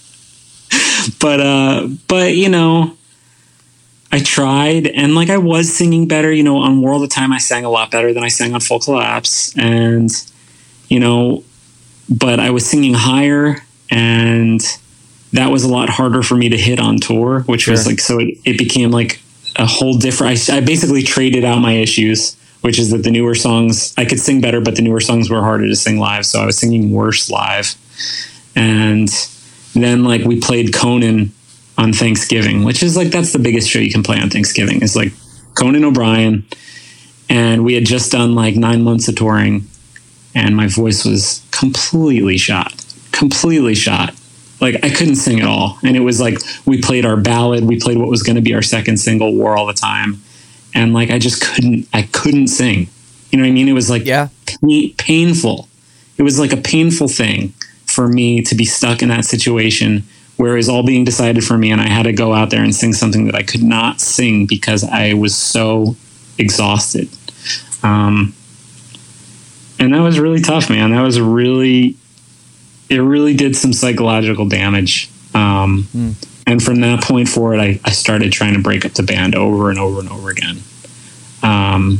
But, uh, but you know, I tried, and like I was singing better, you know, on World of Time, I sang a lot better than I sang on Full Collapse. And, you know, but I was singing higher, and that was a lot harder for me to hit on tour, which sure. was like, so it, it became like a whole different, I, I basically traded out my issues, which is that the newer songs, I could sing better, but the newer songs were harder to sing live. So I was singing worse live. And then like we played Conan on Thanksgiving, which is like, that's the biggest show you can play on Thanksgiving, is like Conan O'Brien. And we had just done like nine months of touring, and my voice was completely shot, completely shot. Like I couldn't sing at all. And it was like, we played our ballad. We played what was going to be our second single, War All the Time. And like, I just couldn't, I couldn't sing. You know what I mean? It was like yeah. pa- painful. It was like a painful thing for me to be stuck in that situation where it was all being decided for me. And I had to go out there and sing something that I could not sing because I was so exhausted. Um, and that was really tough, man. That was really, it really did some psychological damage. Um, mm. And from that point forward, I, I started trying to break up the band over and over and over again. Um,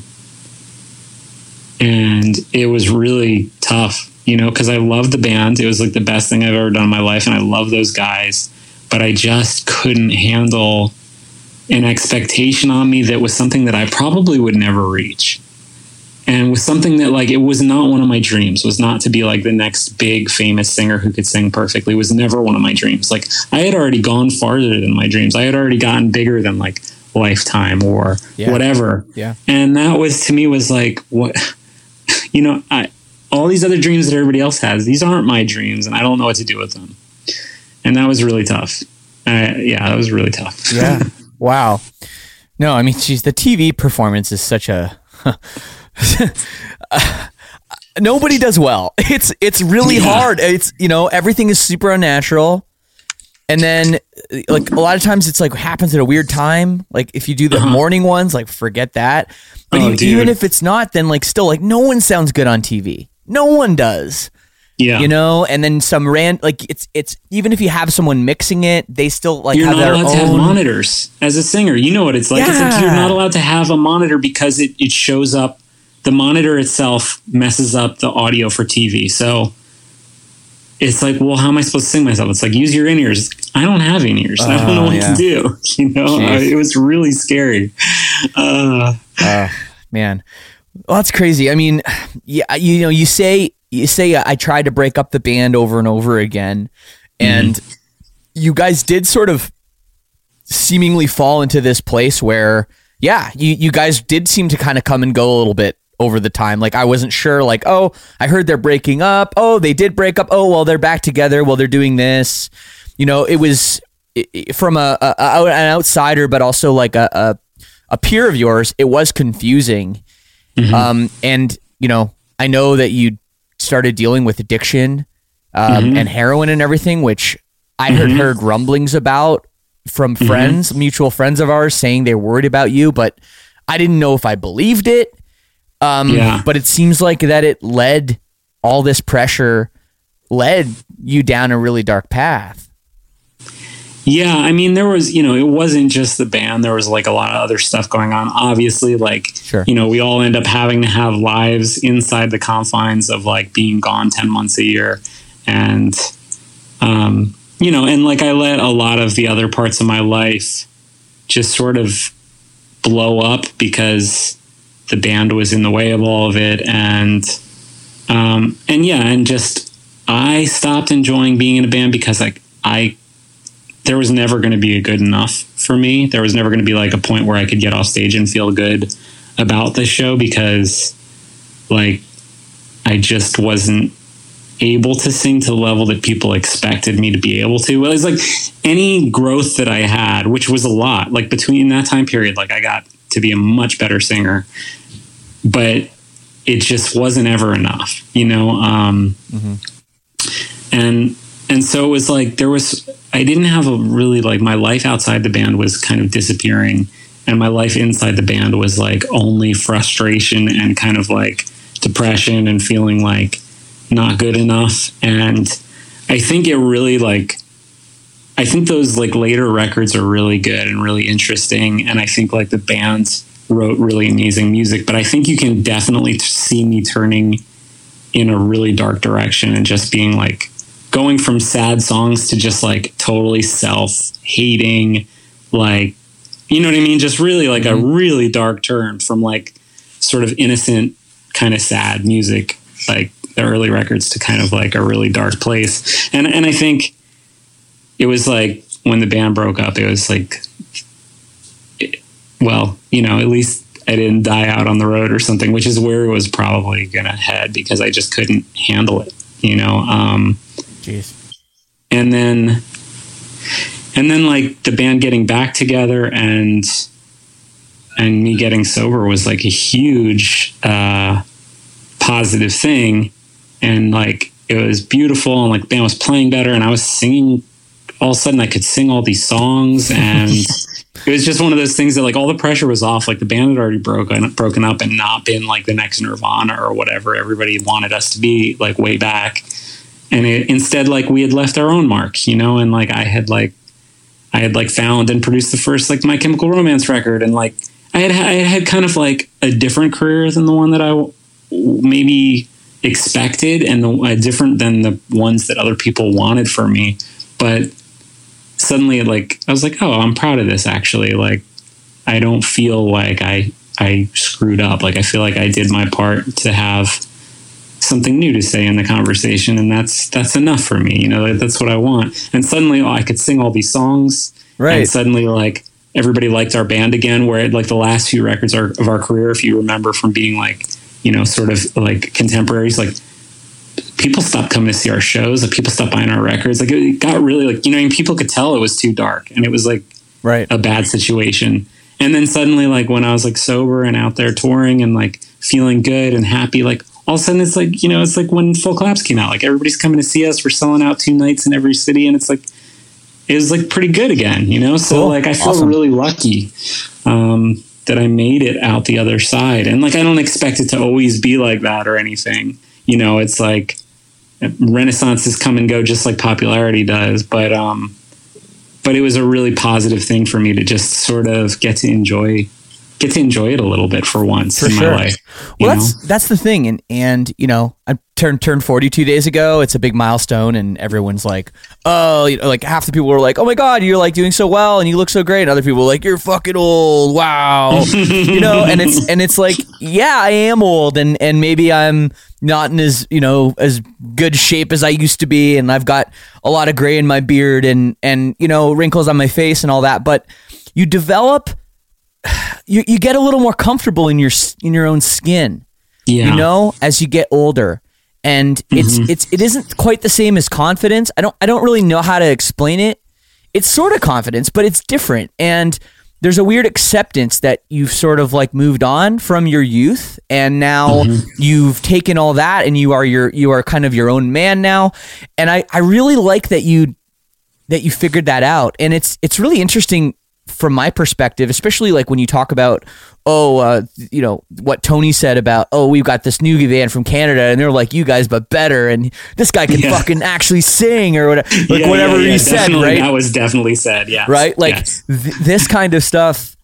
and it was really tough, you know, cause I loved the band. It was like the best thing I've ever done in my life. And I love those guys, but I just couldn't handle an expectation on me that was something that I probably would never reach. And was something that like, it was not one of my dreams, was not to be like the next big famous singer who could sing perfectly. It was never one of my dreams. Like I had already gone farther than my dreams. I had already gotten bigger than like Lifetime or yeah. whatever. Yeah. And that was, to me, was like, what, you know, I, all these other dreams that everybody else has, these aren't my dreams, and I don't know what to do with them. And that was really tough. Uh, yeah, that was really tough. Yeah. Wow. No, I mean, geez, the T V performance is such a, uh, nobody does well. It's, it's really yeah. hard. It's, you know, everything is super unnatural. And then like a lot of times it's like happens at a weird time. Like if you do the uh-huh. morning ones, like forget that. But oh, even, even if it's not, then like still like no one sounds good on T V. No one does. Yeah. You know, and then some rand like it's it's even if you have someone mixing it, they still like you're have not their allowed own to have monitors as a singer. You know what it's like. Yeah. It's like you're not allowed to have a monitor because it, it shows up. The monitor itself messes up the audio for T V. So it's like, well, how am I supposed to sing myself? It's like, use your in-ears. I don't have in-ears. Uh, I don't know what yeah. to do. You know, uh, it was really scary. Uh, uh, man, well, that's crazy. I mean, yeah, you know, you say, you say I tried to break up the band over and over again, and mm-hmm. you guys did sort of seemingly fall into this place where, yeah, you, you guys did seem to kind of come and go a little bit over the time. Like I wasn't sure, like, oh, I heard they're breaking up. Oh, they did break up. Oh, well, they're back together. Well, they're doing this. You know, it was it, from a, a, a an outsider, but also like a, a, a peer of yours. It was confusing. Mm-hmm. Um, and, you know, I know that you started dealing with addiction um, mm-hmm. and heroin and everything, which I mm-hmm. heard, heard rumblings about from friends, mm-hmm. mutual friends of ours saying they're worried about you, but I didn't know if I believed it. Um, yeah. But it seems like that it led, all this pressure led you down a really dark path. Yeah. I mean, there was, you know, it wasn't just the band. There was like a lot of other stuff going on. Obviously, like, sure. you know, we all end up having to have lives inside the confines of like being gone ten months a year. And, um, you know, and like I let a lot of the other parts of my life just sort of blow up because the band was in the way of all of it. And, um, and yeah, and just, I stopped enjoying being in a band because like I, there was never going to be a good enough for me. There was never going to be like a point where I could get off stage and feel good about this show because like, I just wasn't able to sing to the level that people expected me to be able to. Well, it's like any growth that I had, which was a lot, like between that time period, like I got to be a much better singer, but it just wasn't ever enough, you know? Um, mm-hmm. and, and so it was like, there was, I didn't have a really like my life outside the band was kind of disappearing, and my life inside the band was like only frustration and kind of like depression and feeling like not good enough. And I think it really like, I think those like later records are really good and really interesting. And I think like the band wrote really amazing music, but I think you can definitely see me turning in a really dark direction and just being like going from sad songs to just like totally self-hating, like, you know what I mean? Just really like mm-hmm. a really dark turn from like sort of innocent kind of sad music, like the early records, to kind of like a really dark place. And, and I think it was like, when the band broke up, it was like, it, well, you know, at least I didn't die out on the road or something, which is where it was probably going to head because I just couldn't handle it, you know? Um, Jeez. And then, and then like the band getting back together and, and me getting sober was like a huge, uh, positive thing. And like, it was beautiful and like the band was playing better and I was singing. All of a sudden I could sing all these songs and it was just one of those things that like all the pressure was off. Like the band had already broken, broken up and not been like the next Nirvana or whatever everybody wanted us to be like way back. And it, instead, like we had left our own mark, you know, and like I had like, I had like found and produced the first like My Chemical Romance record. And like, I had, I had had kind of like a different career than the one that I maybe expected and the, uh, different than the ones that other people wanted for me. But suddenly like, I was like, oh, I'm proud of this actually. Like, I don't feel like I, I screwed up. Like, I feel like I did my part to have something new to say in the conversation. And that's, that's enough for me. You know, that's what I want. And suddenly oh, I could sing all these songs. Right. And suddenly like everybody liked our band again, where like the last few records are, of our career, if you remember from being like, you know, sort of like contemporaries, like people stopped coming to see our shows. Like people stopped buying our records. Like it got really like, you know, I mean, people could tell it was too dark and it was like right. a bad situation. And then suddenly like when I was like sober and out there touring and like feeling good and happy, like all of a sudden it's like, you know, it's like when Full Collapse came out, like everybody's coming to see us. We're selling out two nights in every city. And it's like, it was like pretty good again, you know? So cool. like, I feel awesome. really lucky, um, that I made it out the other side. And like, I don't expect it to always be like that or anything, you know, it's like renaissances come and go just like popularity does. But, um, but it was a really positive thing for me to just sort of get to enjoy get to enjoy it a little bit for once for in sure. my life. Well, that's, that's the thing. And, and, you know, I turned, turned forty-two days ago. It's a big milestone and everyone's like, oh, you know, like half the people were like, oh my God, you're like doing so well and you look so great. And other people were like, you're fucking old. Wow. you know, and it's, and it's like, yeah, I am old and, and maybe I'm not in as, you know, as good shape as I used to be. And I've got a lot of gray in my beard and, and, you know, wrinkles on my face and all that. But you develop You you get a little more comfortable in your in your own skin, yeah. you know, as you get older, and it's mm-hmm. it's it isn't quite the same as confidence. I don't I don't really know how to explain it. It's sort of confidence, but it's different, and there's a weird acceptance that you've sort of like moved on from your youth, and now mm-hmm. you've taken all that, and you are your you are kind of your own man now, and I I really like that you that you figured that out, and it's it's really interesting. From my perspective, especially like when you talk about, oh, uh, you know, what Tony said about, oh, we've got this new band from Canada and they're like you guys, but better. And this guy can yeah. fucking actually sing or whatever, like yeah, whatever yeah, yeah, he said, right? That was definitely said. Yeah. Right. Like yes. th- this kind of stuff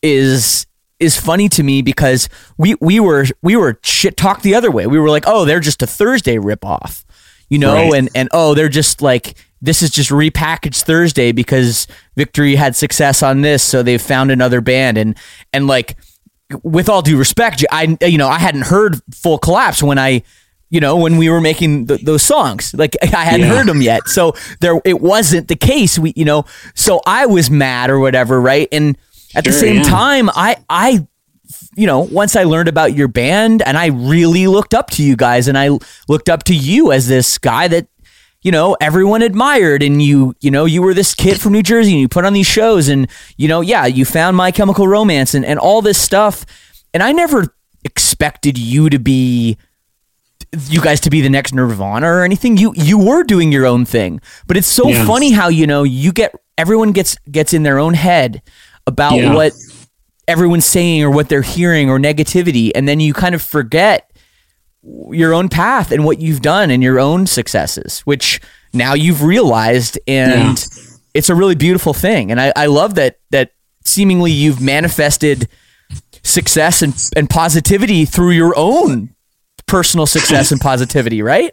is, is funny to me because we, we were, we were shit talked the other way. We were like, oh, they're just a Thursday ripoff, you know? Right. And, and, oh, they're just like, this is just repackaged Thursday because Victory had success on this. So they've found another band. And, and like, with all due respect, I, you know, I hadn't heard Full Collapse when I, you know, when we were making th- those songs, like I hadn't yeah. heard them yet. So there, it wasn't the case. We, you know, so I was mad or whatever. Right. And at sure, the same yeah. time, I, I, you know, once I learned about your band and I really looked up to you guys and I looked up to you as this guy that, you know, everyone admired and you, you know, you were this kid from New Jersey and you put on these shows and, you know, yeah, you found My Chemical Romance and, and all this stuff. And I never expected you to be, you guys to be the next Nirvana or anything. You, you were doing your own thing, but it's so yeah. funny how, you know, you get, everyone gets, gets in their own head about yeah. what everyone's saying or what they're hearing or negativity. And then you kind of forget your own path and what you've done and your own successes, which now you've realized. And yeah. it's a really beautiful thing. And I, I love that, that seemingly you've manifested success and, and positivity through your own personal success and positivity, right?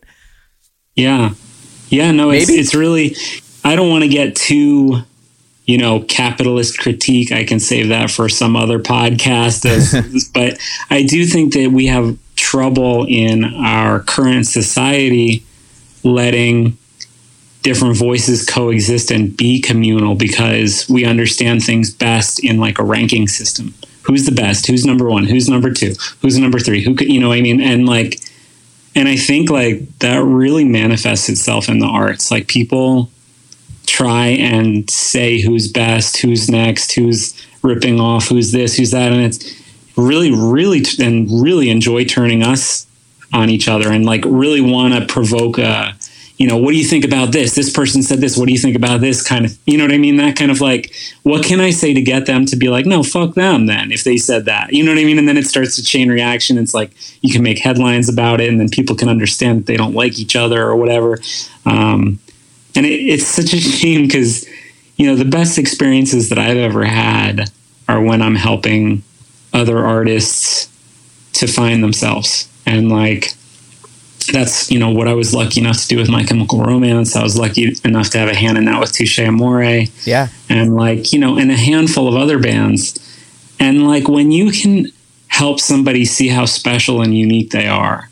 Yeah. Yeah, no, it's, it's really, I don't want to get too, you know, capitalist critique. I can save that for some other podcast. As, but I do think that we have trouble in our current society letting different voices coexist and be communal, because we understand things best in like a ranking system. Who's the best? Who's number one? Who's number two? Who's number three? Who could, you know what I mean? And like, and I think like that really manifests itself in the arts. Like people try and say who's best, who's next, who's ripping off, who's this, who's that. And it's really, really, and really enjoy turning us on each other and like really want to provoke a, you know, what do you think about this? This person said this. What do you think about this kind of, you know what I mean? That kind of like, what can I say to get them to be like, no, fuck them then if they said that, you know what I mean? And then it starts to chain reaction. It's like, you can make headlines about it and then people can understand that they don't like each other or whatever. Um, and it, it's such a shame because, you know, the best experiences that I've ever had are when I'm helping other artists to find themselves. And like, that's, you know, what I was lucky enough to do with My Chemical Romance. I was lucky enough to have a hand in that with Touche Amore. Yeah. And like, you know, and a handful of other bands. And like, when you can help somebody see how special and unique they are,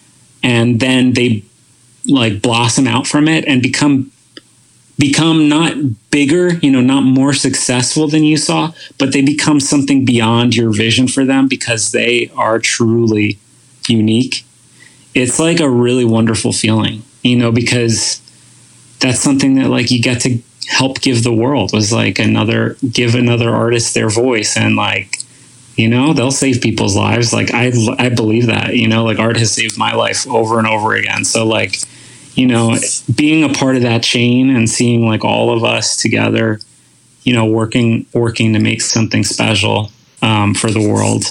and then they like blossom out from it and become, become not bigger, you know, not more successful than you saw, but they become something beyond your vision for them because they are truly unique. It's like a really wonderful feeling, you know, because that's something that like you get to help give the world, was like another, give another artist their voice, and like, you know, they'll save people's lives. Like I, I believe that, you know, like art has saved my life over and over again. So like, you know, being a part of that chain and seeing like all of us together, you know, working, working to make something special um, for the world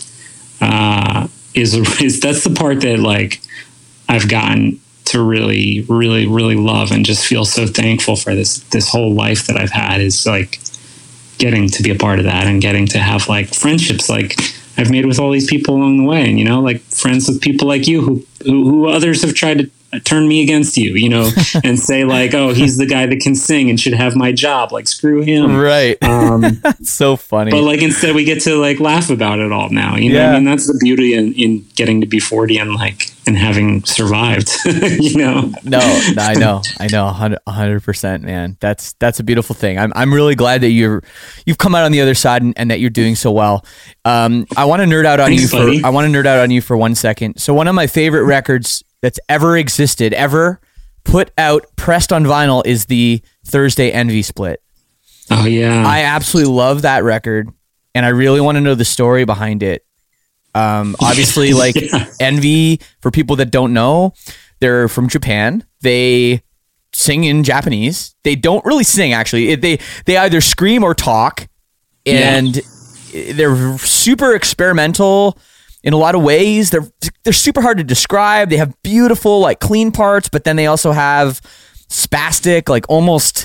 uh, is, is, that's the part that like, I've gotten to really, really, really love and just feel so thankful for this, this whole life that I've had, is like getting to be a part of that and getting to have like friendships like I've made with all these people along the way. And, you know, like friends with people like you who, who, who others have tried to turn me against you, you know, and say like, oh, he's the guy that can sing and should have my job. Like, screw him. Right. Um, so funny. But like, instead we get to like laugh about it all now, you know, yeah. I mean, that's the beauty in, in getting to be forty and like, and having survived, you know? No, no, I know, I know, a hundred percent, man. That's that's a beautiful thing. I'm I'm really glad that you're you've come out on the other side and, and that you're doing so well. Um, I want to nerd out on Thanks, you for buddy. I want to nerd out on you for one second. So one of my favorite records that's ever existed, ever put out, pressed on vinyl, is the Thursday Envy split. Oh yeah, I absolutely love that record, and I really want to know the story behind it. Um, obviously, like yeah. Envy, for people that don't know, they're from Japan. They sing in Japanese. They don't really sing, actually. It, they they either scream or talk, and yeah. they're super experimental in a lot of ways. They're they're super hard to describe. They have beautiful, like, clean parts, but then they also have spastic, like almost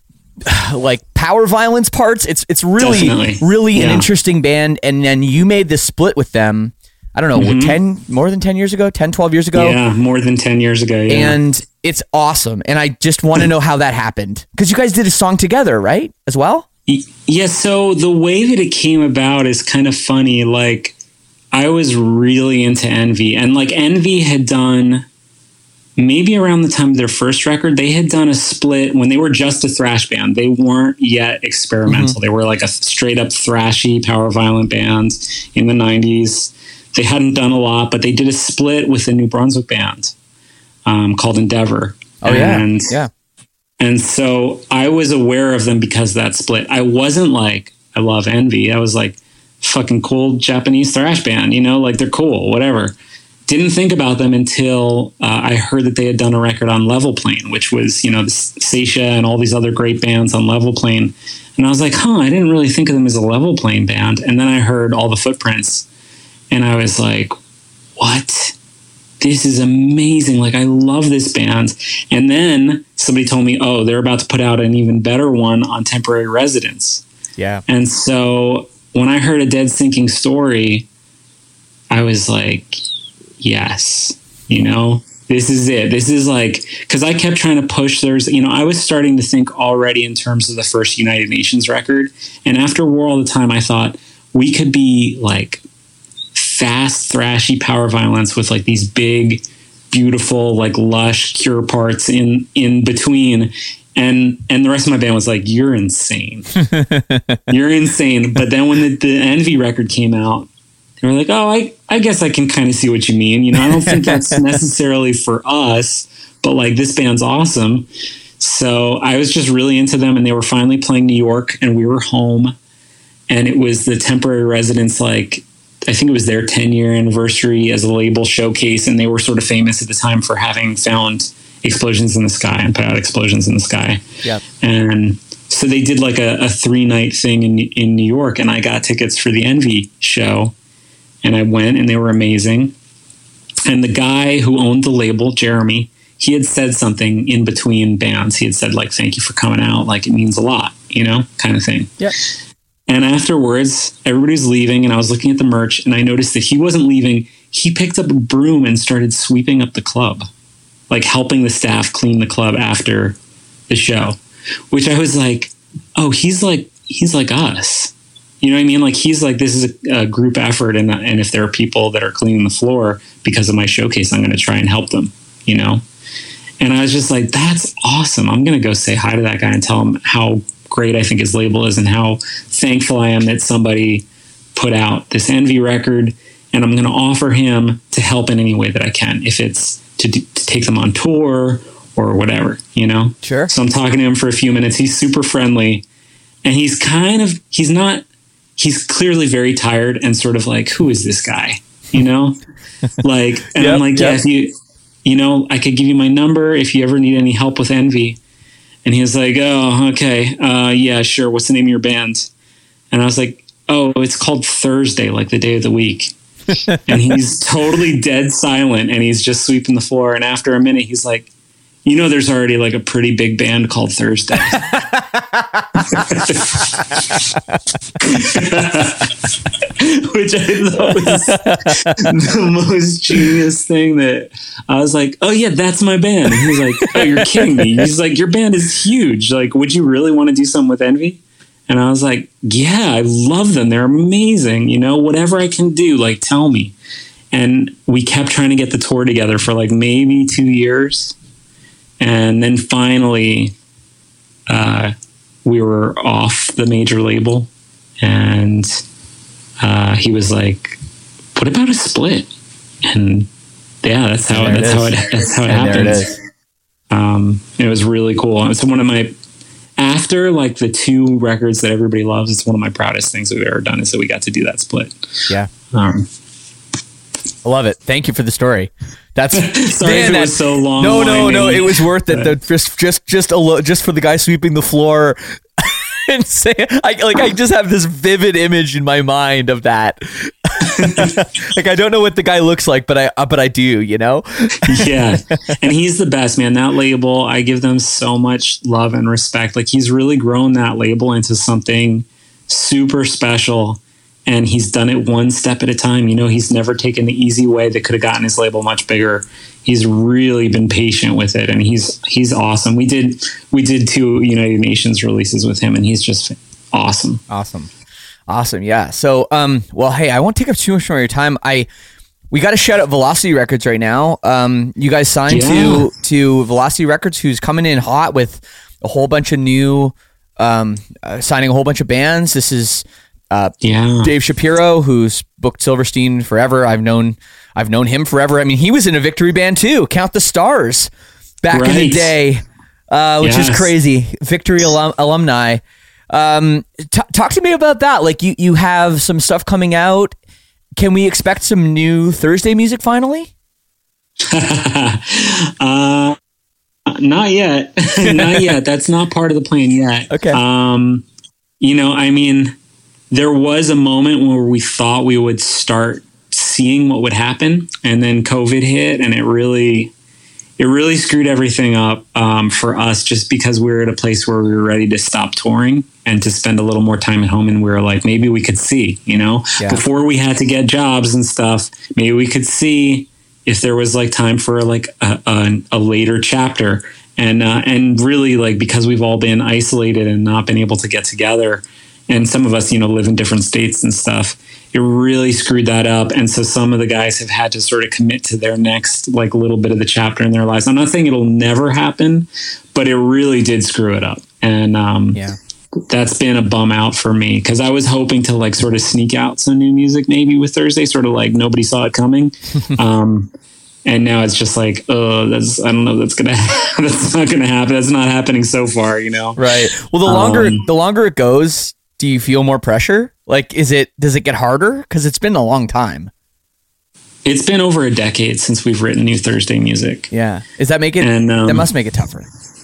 like power violence parts. It's it's really Definitely. really yeah. an interesting band. And then you made this split with them, I don't know, Mm-hmm. what, ten more than ten years ago, ten, twelve years ago. Yeah, more than ten years ago. Yeah. And it's awesome. And I just want to know how that happened, because you guys did a song together, right? As well? Yeah. So the way that it came about is kind of funny. Like, I was really into Envy, and like Envy had done, maybe around the time of their first record, they had done a split when they were just a thrash band. They weren't yet experimental. Mm-hmm. They were like a straight up thrashy power violent band in the nineties. They hadn't done a lot, but they did a split with a New Brunswick band um, called Endeavor. Oh and, yeah. Yeah. And so I was aware of them because of that split. I wasn't like, I love Envy. I was like, fucking cool Japanese thrash band, you know, like they're cool, whatever. Didn't think about them until uh, I heard that they had done a record on Level Plane, which was, you know, the Seisha and all these other great bands on Level Plane. And I was like, huh, I didn't really think of them as a Level Plane band. And then I heard All the Footprints, and I was like, what? This is amazing. Like, I love this band. And then somebody told me, oh, they're about to put out an even better one on Temporary Residence. Yeah. And so when I heard A Dead Sinking Story, I was like, yes, you know, this is it. This is like, because I kept trying to push. There's, you know, I was starting to think already in terms of the first United Nations record. And after War All the Time, I thought we could be like fast, thrashy power violence with like these big beautiful, like lush Cure parts in, in between. And, and the rest of my band was like, you're insane. You're insane. But then when the, the Envy record came out, they were like, oh, I, I guess I can kind of see what you mean. You know, I don't think that's necessarily for us, but like this band's awesome. So I was just really into them, and they were finally playing New York, and we were home, and it was the Temporary Residence, like, I think it was their ten year anniversary as a label showcase. And they were sort of famous at the time for having found Explosions in the Sky and put out Explosions in the Sky. Yep. And so they did like a, a three night thing in, in New York, and I got tickets for the Envy show, and I went, and they were amazing. And the guy who owned the label, Jeremy, he had said something in between bands. He had said, like, thank you for coming out. Like, it means a lot, you know, kind of thing. Yeah. And afterwards, everybody's leaving, and I was looking at the merch, and I noticed that he wasn't leaving. He picked up a broom and started sweeping up the club, like helping the staff clean the club after the show, which I was like, oh, he's like, he's like us. You know what I mean? Like, he's like, this is a, a group effort. And, and if there are people that are cleaning the floor because of my showcase, I'm going to try and help them, you know? And I was just like, that's awesome. I'm going to go say hi to that guy and tell him how great I think his label is and how thankful I am that somebody put out this Envy record. And I'm going to offer him to help in any way that I can, if it's to, do, to take them on tour or whatever, you know? Sure. So I'm talking to him for a few minutes. He's super friendly, and he's kind of, he's not, he's clearly very tired and sort of like, who is this guy? You know? Like, and yep, I'm like, yeah, yep. if you, you know, I could give you my number if you ever need any help with Envy. And he was like, oh, okay. Uh, yeah, sure. What's the name of your band? And I was like, oh, it's called Thursday, like the day of the week. And he's totally dead silent, and he's just sweeping the floor. And after a minute, he's like, you know, there's already like a pretty big band called Thursday. Which I thought was the most genius thing. That I was like, oh yeah, that's my band. And he's like, oh, you're kidding me. He's like, your band is huge. Like, would you really want to do something with Envy? And I was like, yeah, I love them. They're amazing. You know, whatever I can do, like, tell me. And we kept trying to get the tour together for like maybe two years. And then finally, uh, we were off the major label, and uh, he was like, "What about a split?" And yeah, that's how that's how it that's how it happened. It, um, it was really cool. It's one of my after like the two records that everybody loves. It's one of my proudest things we've ever done is that we got to do that split. Yeah. Um, I love it. Thank you for the story. That's sorry man, if it that, was so long. No, no, no. It was worth it. The, just, just, just a lo- just for the guy sweeping the floor and say, I like, I just have this vivid image in my mind of that. Like, I don't know what the guy looks like, but I, uh, but I do. You know? Yeah, and he's the best, man. That label, I give them so much love and respect. Like, he's really grown that label into something super special. And he's done it one step at a time. You know, he's never taken the easy way that could have gotten his label much bigger. He's really been patient with it, and he's he's awesome. We did we did two United Nations releases with him, and he's just awesome. Awesome, awesome. Yeah. So, um, well, hey, I won't take up too much more of your time. I we got to shout out Velocity Records right now. Um, you guys signed yeah. to to Velocity Records, who's coming in hot with a whole bunch of new, um, uh, signing a whole bunch of bands. This is. Uh, yeah. Dave Shapiro, who's booked Silverstein forever. I've known, I've known him forever. I mean, he was in a Victory band too. Count the Stars back right. in the day, uh, which yes. is crazy. Victory alum, alumni. Um, t- talk to me about that. Like, you, you have some stuff coming out. Can we expect some new Thursday music finally? uh, not yet. Not yet. That's not part of the plan yet. Okay. Um, you know, I mean, there was a moment where we thought we would start seeing what would happen, and then COVID hit, and it really, it really screwed everything up um, for us, just because we were at a place where we were ready to stop touring and to spend a little more time at home. And we were like, maybe we could see, you know, yeah. before we had to get jobs and stuff, maybe we could see if there was like time for like a, a, a later chapter. And, uh, and really, like, because we've all been isolated and not been able to get together, and some of us, you know, live in different states and stuff. It really screwed that up. And so some of the guys have had to sort of commit to their next like little bit of the chapter in their lives. I'm not saying it'll never happen, but it really did screw it up. And um, yeah. that's been a bum out for me, because I was hoping to like sort of sneak out some new music maybe with Thursday, sort of like nobody saw it coming. um, and now it's just like, oh, that's, I don't know, that's gonna that's not gonna happen. That's not happening so far, you know. Right. Well, the longer um, the longer it goes, do you feel more pressure? Like, is it does it get harder? Because it's been a long time. It's been over a decade since we've written new Thursday music. Yeah. Does that make it? And, um, that must make it tougher.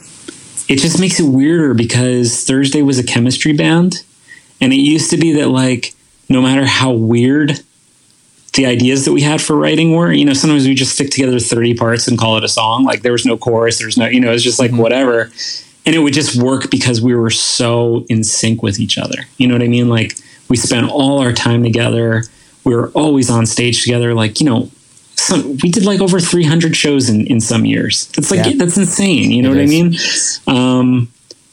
It just makes it weirder, because Thursday was a chemistry band, and it used to be that like no matter how weird the ideas that we had for writing were, you know, sometimes we just stick together thirty parts and call it a song. Like there was no chorus, there's no, you know, it's just like mm-hmm. whatever. And it would just work because we were so in sync with each other. You know what I mean? Like we spent all our time together. We were always on stage together. Like, you know, some, we did like over three hundred shows in, in some years. That's like, yeah. that's insane. You know it what is. I mean? Um,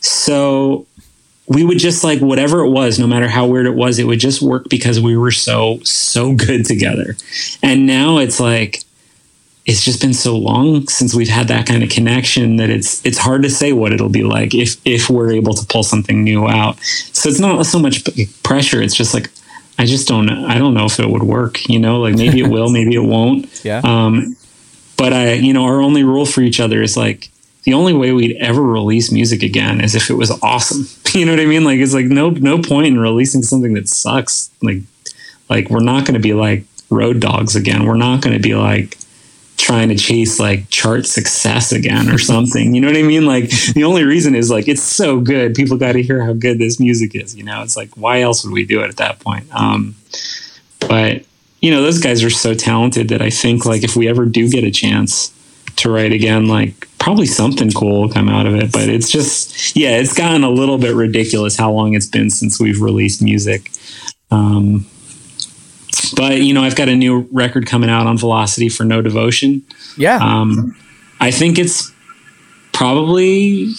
so we would just like, whatever it was, no matter how weird it was, it would just work because we were so, so good together. And now it's like, it's just been so long since we've had that kind of connection that it's, it's hard to say what it'll be like if, if we're able to pull something new out. So it's not so much pressure. It's just like, I just don't, I don't know if it would work, you know, like maybe it will, maybe it won't. Yeah. Um, but I, you know, our only rule for each other is like, the only way we'd ever release music again is if it was awesome. You know what I mean? Like, it's like no, no point in releasing something that sucks. Like, like we're not going to be like Road Dogs again. We're not going to be like trying to chase like chart success again or something. You know what I mean? Like the only reason is like, it's so good. People got to hear how good this music is. You know, it's like, why else would we do it at that point? Um, but you know, those guys are so talented that I think like if we ever do get a chance to write again, like probably something cool will come out of it. But it's just, yeah, it's gotten a little bit ridiculous how long it's been since we've released music. Um, but you know, I've got a new record coming out on Velocity for No Devotion. Yeah. Um, I think it's probably,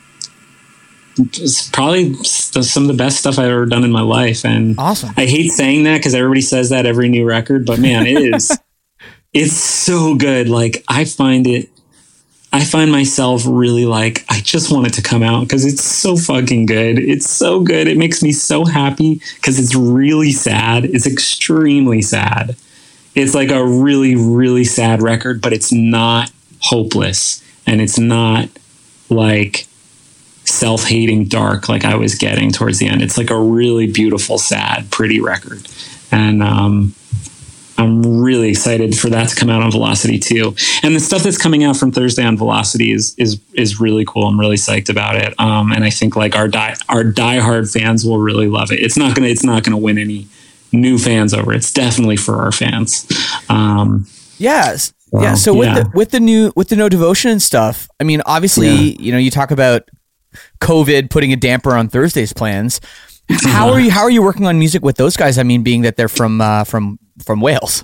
it's probably some of the best stuff I've ever done in my life. And awesome. I hate saying that because everybody says that every new record, but man, it is, it's so good. Like I find it, I find myself really like, I just want it to come out because it's so fucking good. It's so good. It makes me so happy because it's really sad. It's extremely sad. It's like a really, really sad record, but it's not hopeless. And it's not like self-hating dark like I was getting towards the end. It's like a really beautiful, sad, pretty record. And, um, I'm really excited for that to come out on Velocity too. And the stuff that's coming out from Thursday on Velocity is is is really cool. I'm really psyched about it. Um, and I think like our die our diehard fans will really love it. It's not gonna it's not gonna win any new fans over. It's definitely for our fans. Um, yes. Well, yeah. So with yeah. the with the new with the No Devotion and stuff, I mean, obviously, yeah. you know, you talk about COVID putting a damper on Thursday's plans. How are you how are you working on music with those guys? I mean, being that they're from uh, from from Wales.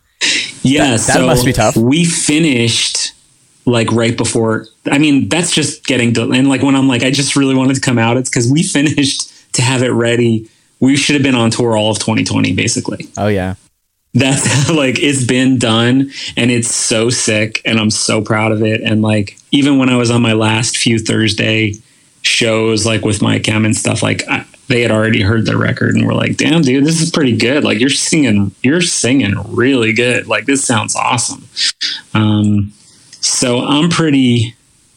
Yeah, that, that so must be tough. We finished like right before. I mean, that's just getting done. And like when I'm like, I just really wanted to come out, it's because we finished to have it ready. We should have been on tour all of twenty twenty, basically. Oh yeah, that's like it's been done, and it's so sick, and I'm so proud of it. And like even when I was on my last few Thursday shows, like with my chem and stuff, like. I, they had already heard the record and were like, damn, dude, this is pretty good. Like you're singing, you're singing really good. Like this sounds awesome. Um, so I'm pretty,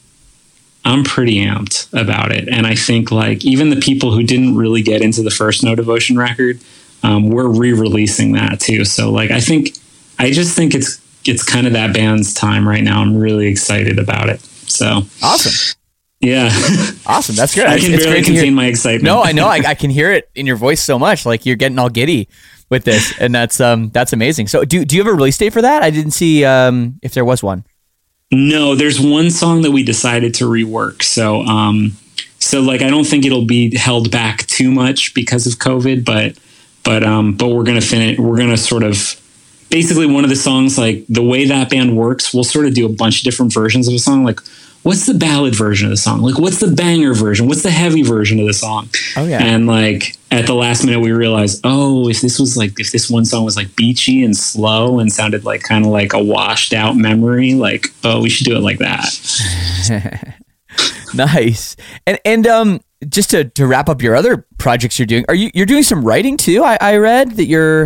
I'm pretty amped about it. And I think like even the people who didn't really get into the first No Devotion record, um, we're re-releasing that too. So like, I think, I just think it's, it's kind of that band's time right now. I'm really excited about it. So awesome. Yeah. Awesome. That's good. I can it's barely great contain my excitement. No, I know. I, I can hear it in your voice so much. Like you're getting all giddy with this, and that's um that's amazing. So do do you have a release date for that? I didn't see um if there was one. No, there's one song that we decided to rework. So um so like I don't think it'll be held back too much because of COVID, but but um but we're gonna finish. We're gonna sort of. Basically, one of the songs, like the way that band works, we'll sort of do a bunch of different versions of a song. Like what's the ballad version of the song? Like, what's the banger version? What's the heavy version of the song? Oh yeah. And like at the last minute, we realized, oh, if this was like, if this one song was like beachy and slow and sounded like kind of like a washed out memory, like, oh, we should do it like that. Nice. And, and, um, just to, to wrap up your other projects you're doing, are you, you're doing some writing too? I, I read that you're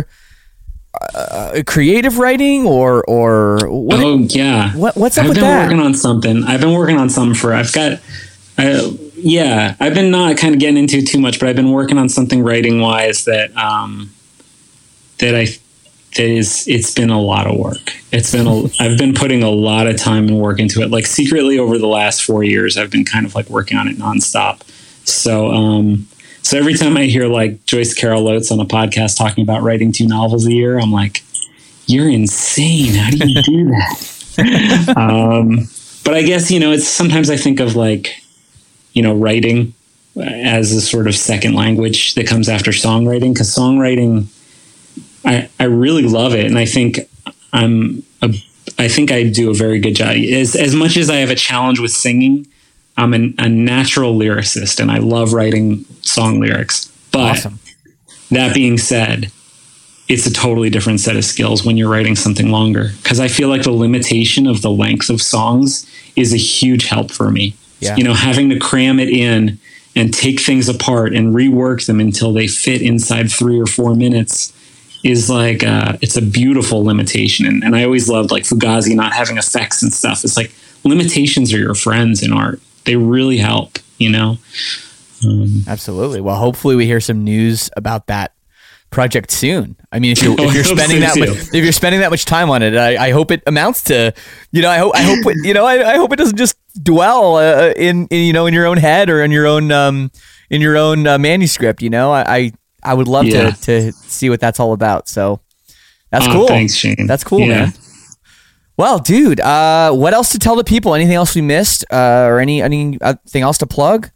uh, creative writing or, or what? Oh yeah. What, what's up I've with been that? working on something. I've been working on something for, I've got, uh, yeah, I've been not kind of getting into too much, but I've been working on something writing wise that, um, that I, that is, it's been a lot of work. It's been, a, I've been putting a lot of time and work into it. Like secretly over the last four years, I've been kind of like working on it nonstop. So, um, so every time I hear like Joyce Carol Oates on a podcast talking about writing two novels a year, I'm like, you're insane. How do you do that? um, but I guess, you know, it's sometimes I think of like, you know, writing as a sort of second language that comes after songwriting, because songwriting, I, I really love it. And I think I'm, a, I think I do a very good job. As, as much as I have a challenge with singing, I'm an, a natural lyricist and I love writing song lyrics. But Awesome. That being said, it's a totally different set of skills when you're writing something longer. Because I feel like the limitation of the length of songs is a huge help for me. Yeah. You know, having to cram it in and take things apart and rework them until they fit inside three or four minutes is like, uh, it's a beautiful limitation. And, and I always loved like Fugazi not having effects and stuff. It's like limitations are your friends in art. They really help, you know? Um, Absolutely. Well, hopefully we hear some news about that project soon. I mean, if you're, if you're spending that much, if you're spending that much time on it, I, I hope it amounts to, you know, I hope, I hope, it, you know, I, I hope it doesn't just dwell uh, in, in, you know, in your own head or in your own, um, in your own uh, manuscript, you know, I, I, I would love yeah. to, to see what that's all about. So that's oh, cool. Thanks, Shane. That's cool, yeah. man. Well, dude, uh, what else to tell the people? Anything else we missed, uh, or any anything else to plug?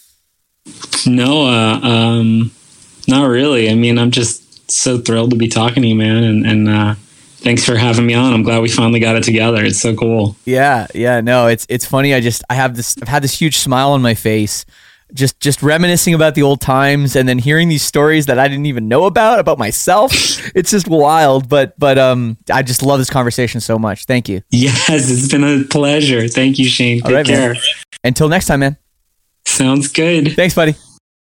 No, uh, um, not really. I mean, I'm just so thrilled to be talking to you, man, and, and uh, thanks for having me on. I'm glad we finally got it together. It's so cool. Yeah, yeah, no, it's it's funny. I just I have this. I've had this huge smile on my face. Just, just reminiscing about the old times, and then hearing these stories that I didn't even know about about myself. It's just wild, but, but um, I just love this conversation so much. Thank you. Yes, it's been a pleasure. Thank you, Shane. Take right, care. Man. Until next time, man. Sounds good. Thanks, buddy.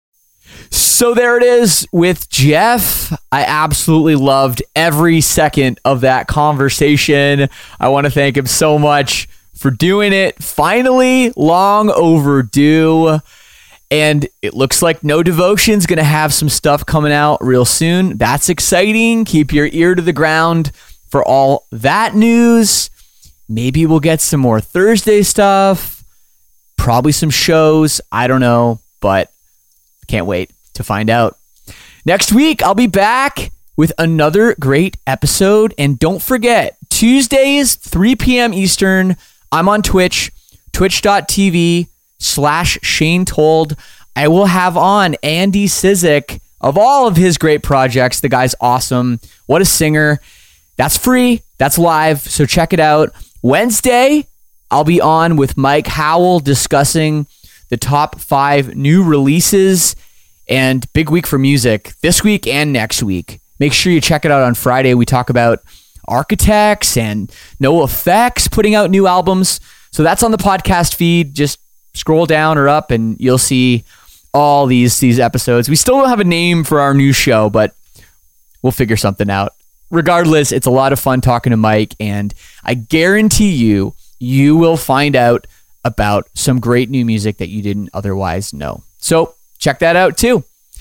So there it is with Jeff. I absolutely loved every second of that conversation. I want to thank him so much for doing it. Finally, long overdue. And it looks like No Devotion's going to have some stuff coming out real soon. That's exciting. Keep your ear to the ground for all that news. Maybe we'll get some more Thursday stuff. Probably some shows. I don't know, but can't wait to find out. Next week, I'll be back with another great episode. And don't forget, Tuesdays, three p.m. Eastern, I'm on Twitch, twitch.tv slash Shane Told. I will have on Andy Sizik of all of his great projects. The guy's awesome. What a singer. That's free. That's live. So check it out. Wednesday, I'll be on with Mike Howell discussing the top five new releases, and big week for music this week and next week. Make sure you check it out on Friday. We talk about Architects and NoFX putting out new albums. So that's on the podcast feed. Just scroll down or up and you'll see all these these episodes. We still don't have a name for our new show, but we'll figure something out. Regardless, it's a lot of fun talking to Mike, and I guarantee you, you will find out about some great new music that you didn't otherwise know. So check that out too.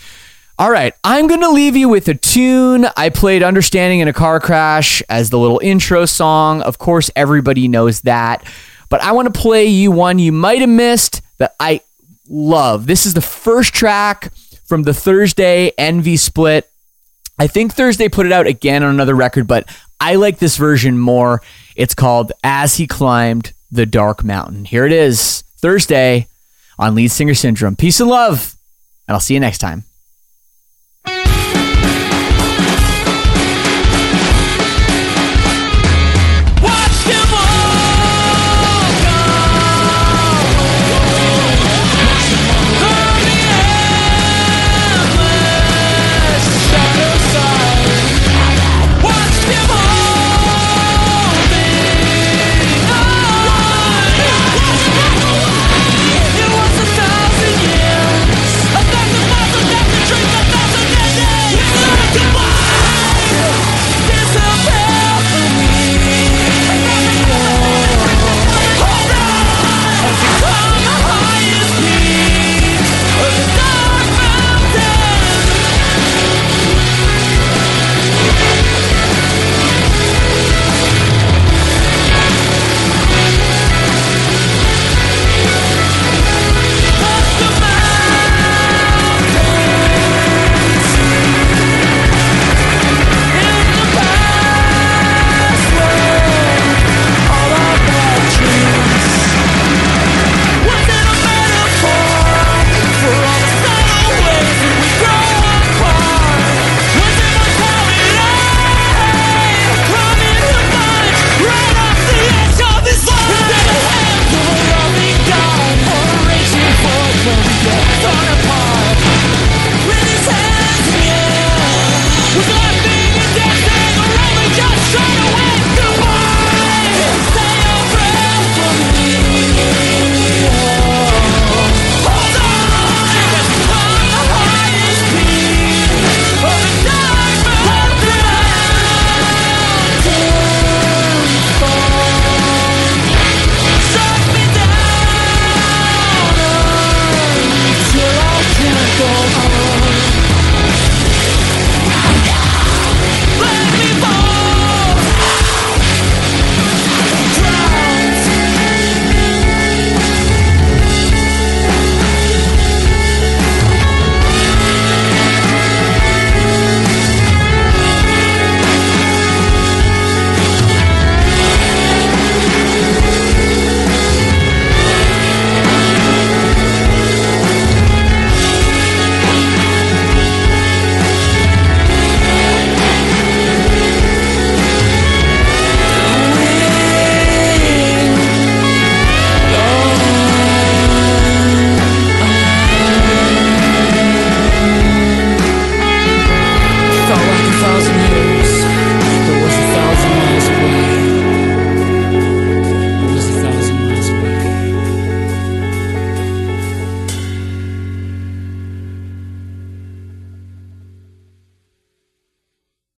All right, I'm going to leave you with a tune. I played Understanding in a Car Crash as the little intro song. Of course, everybody knows that. But I want to play you one you might have missed that I love. This is the first track from the Thursday Envy split. I think Thursday put it out again on another record, but I like this version more. It's called As He Climbed the Dark Mountain. Here it is, Thursday on Lead Singer Syndrome. Peace and love, and I'll see you next time.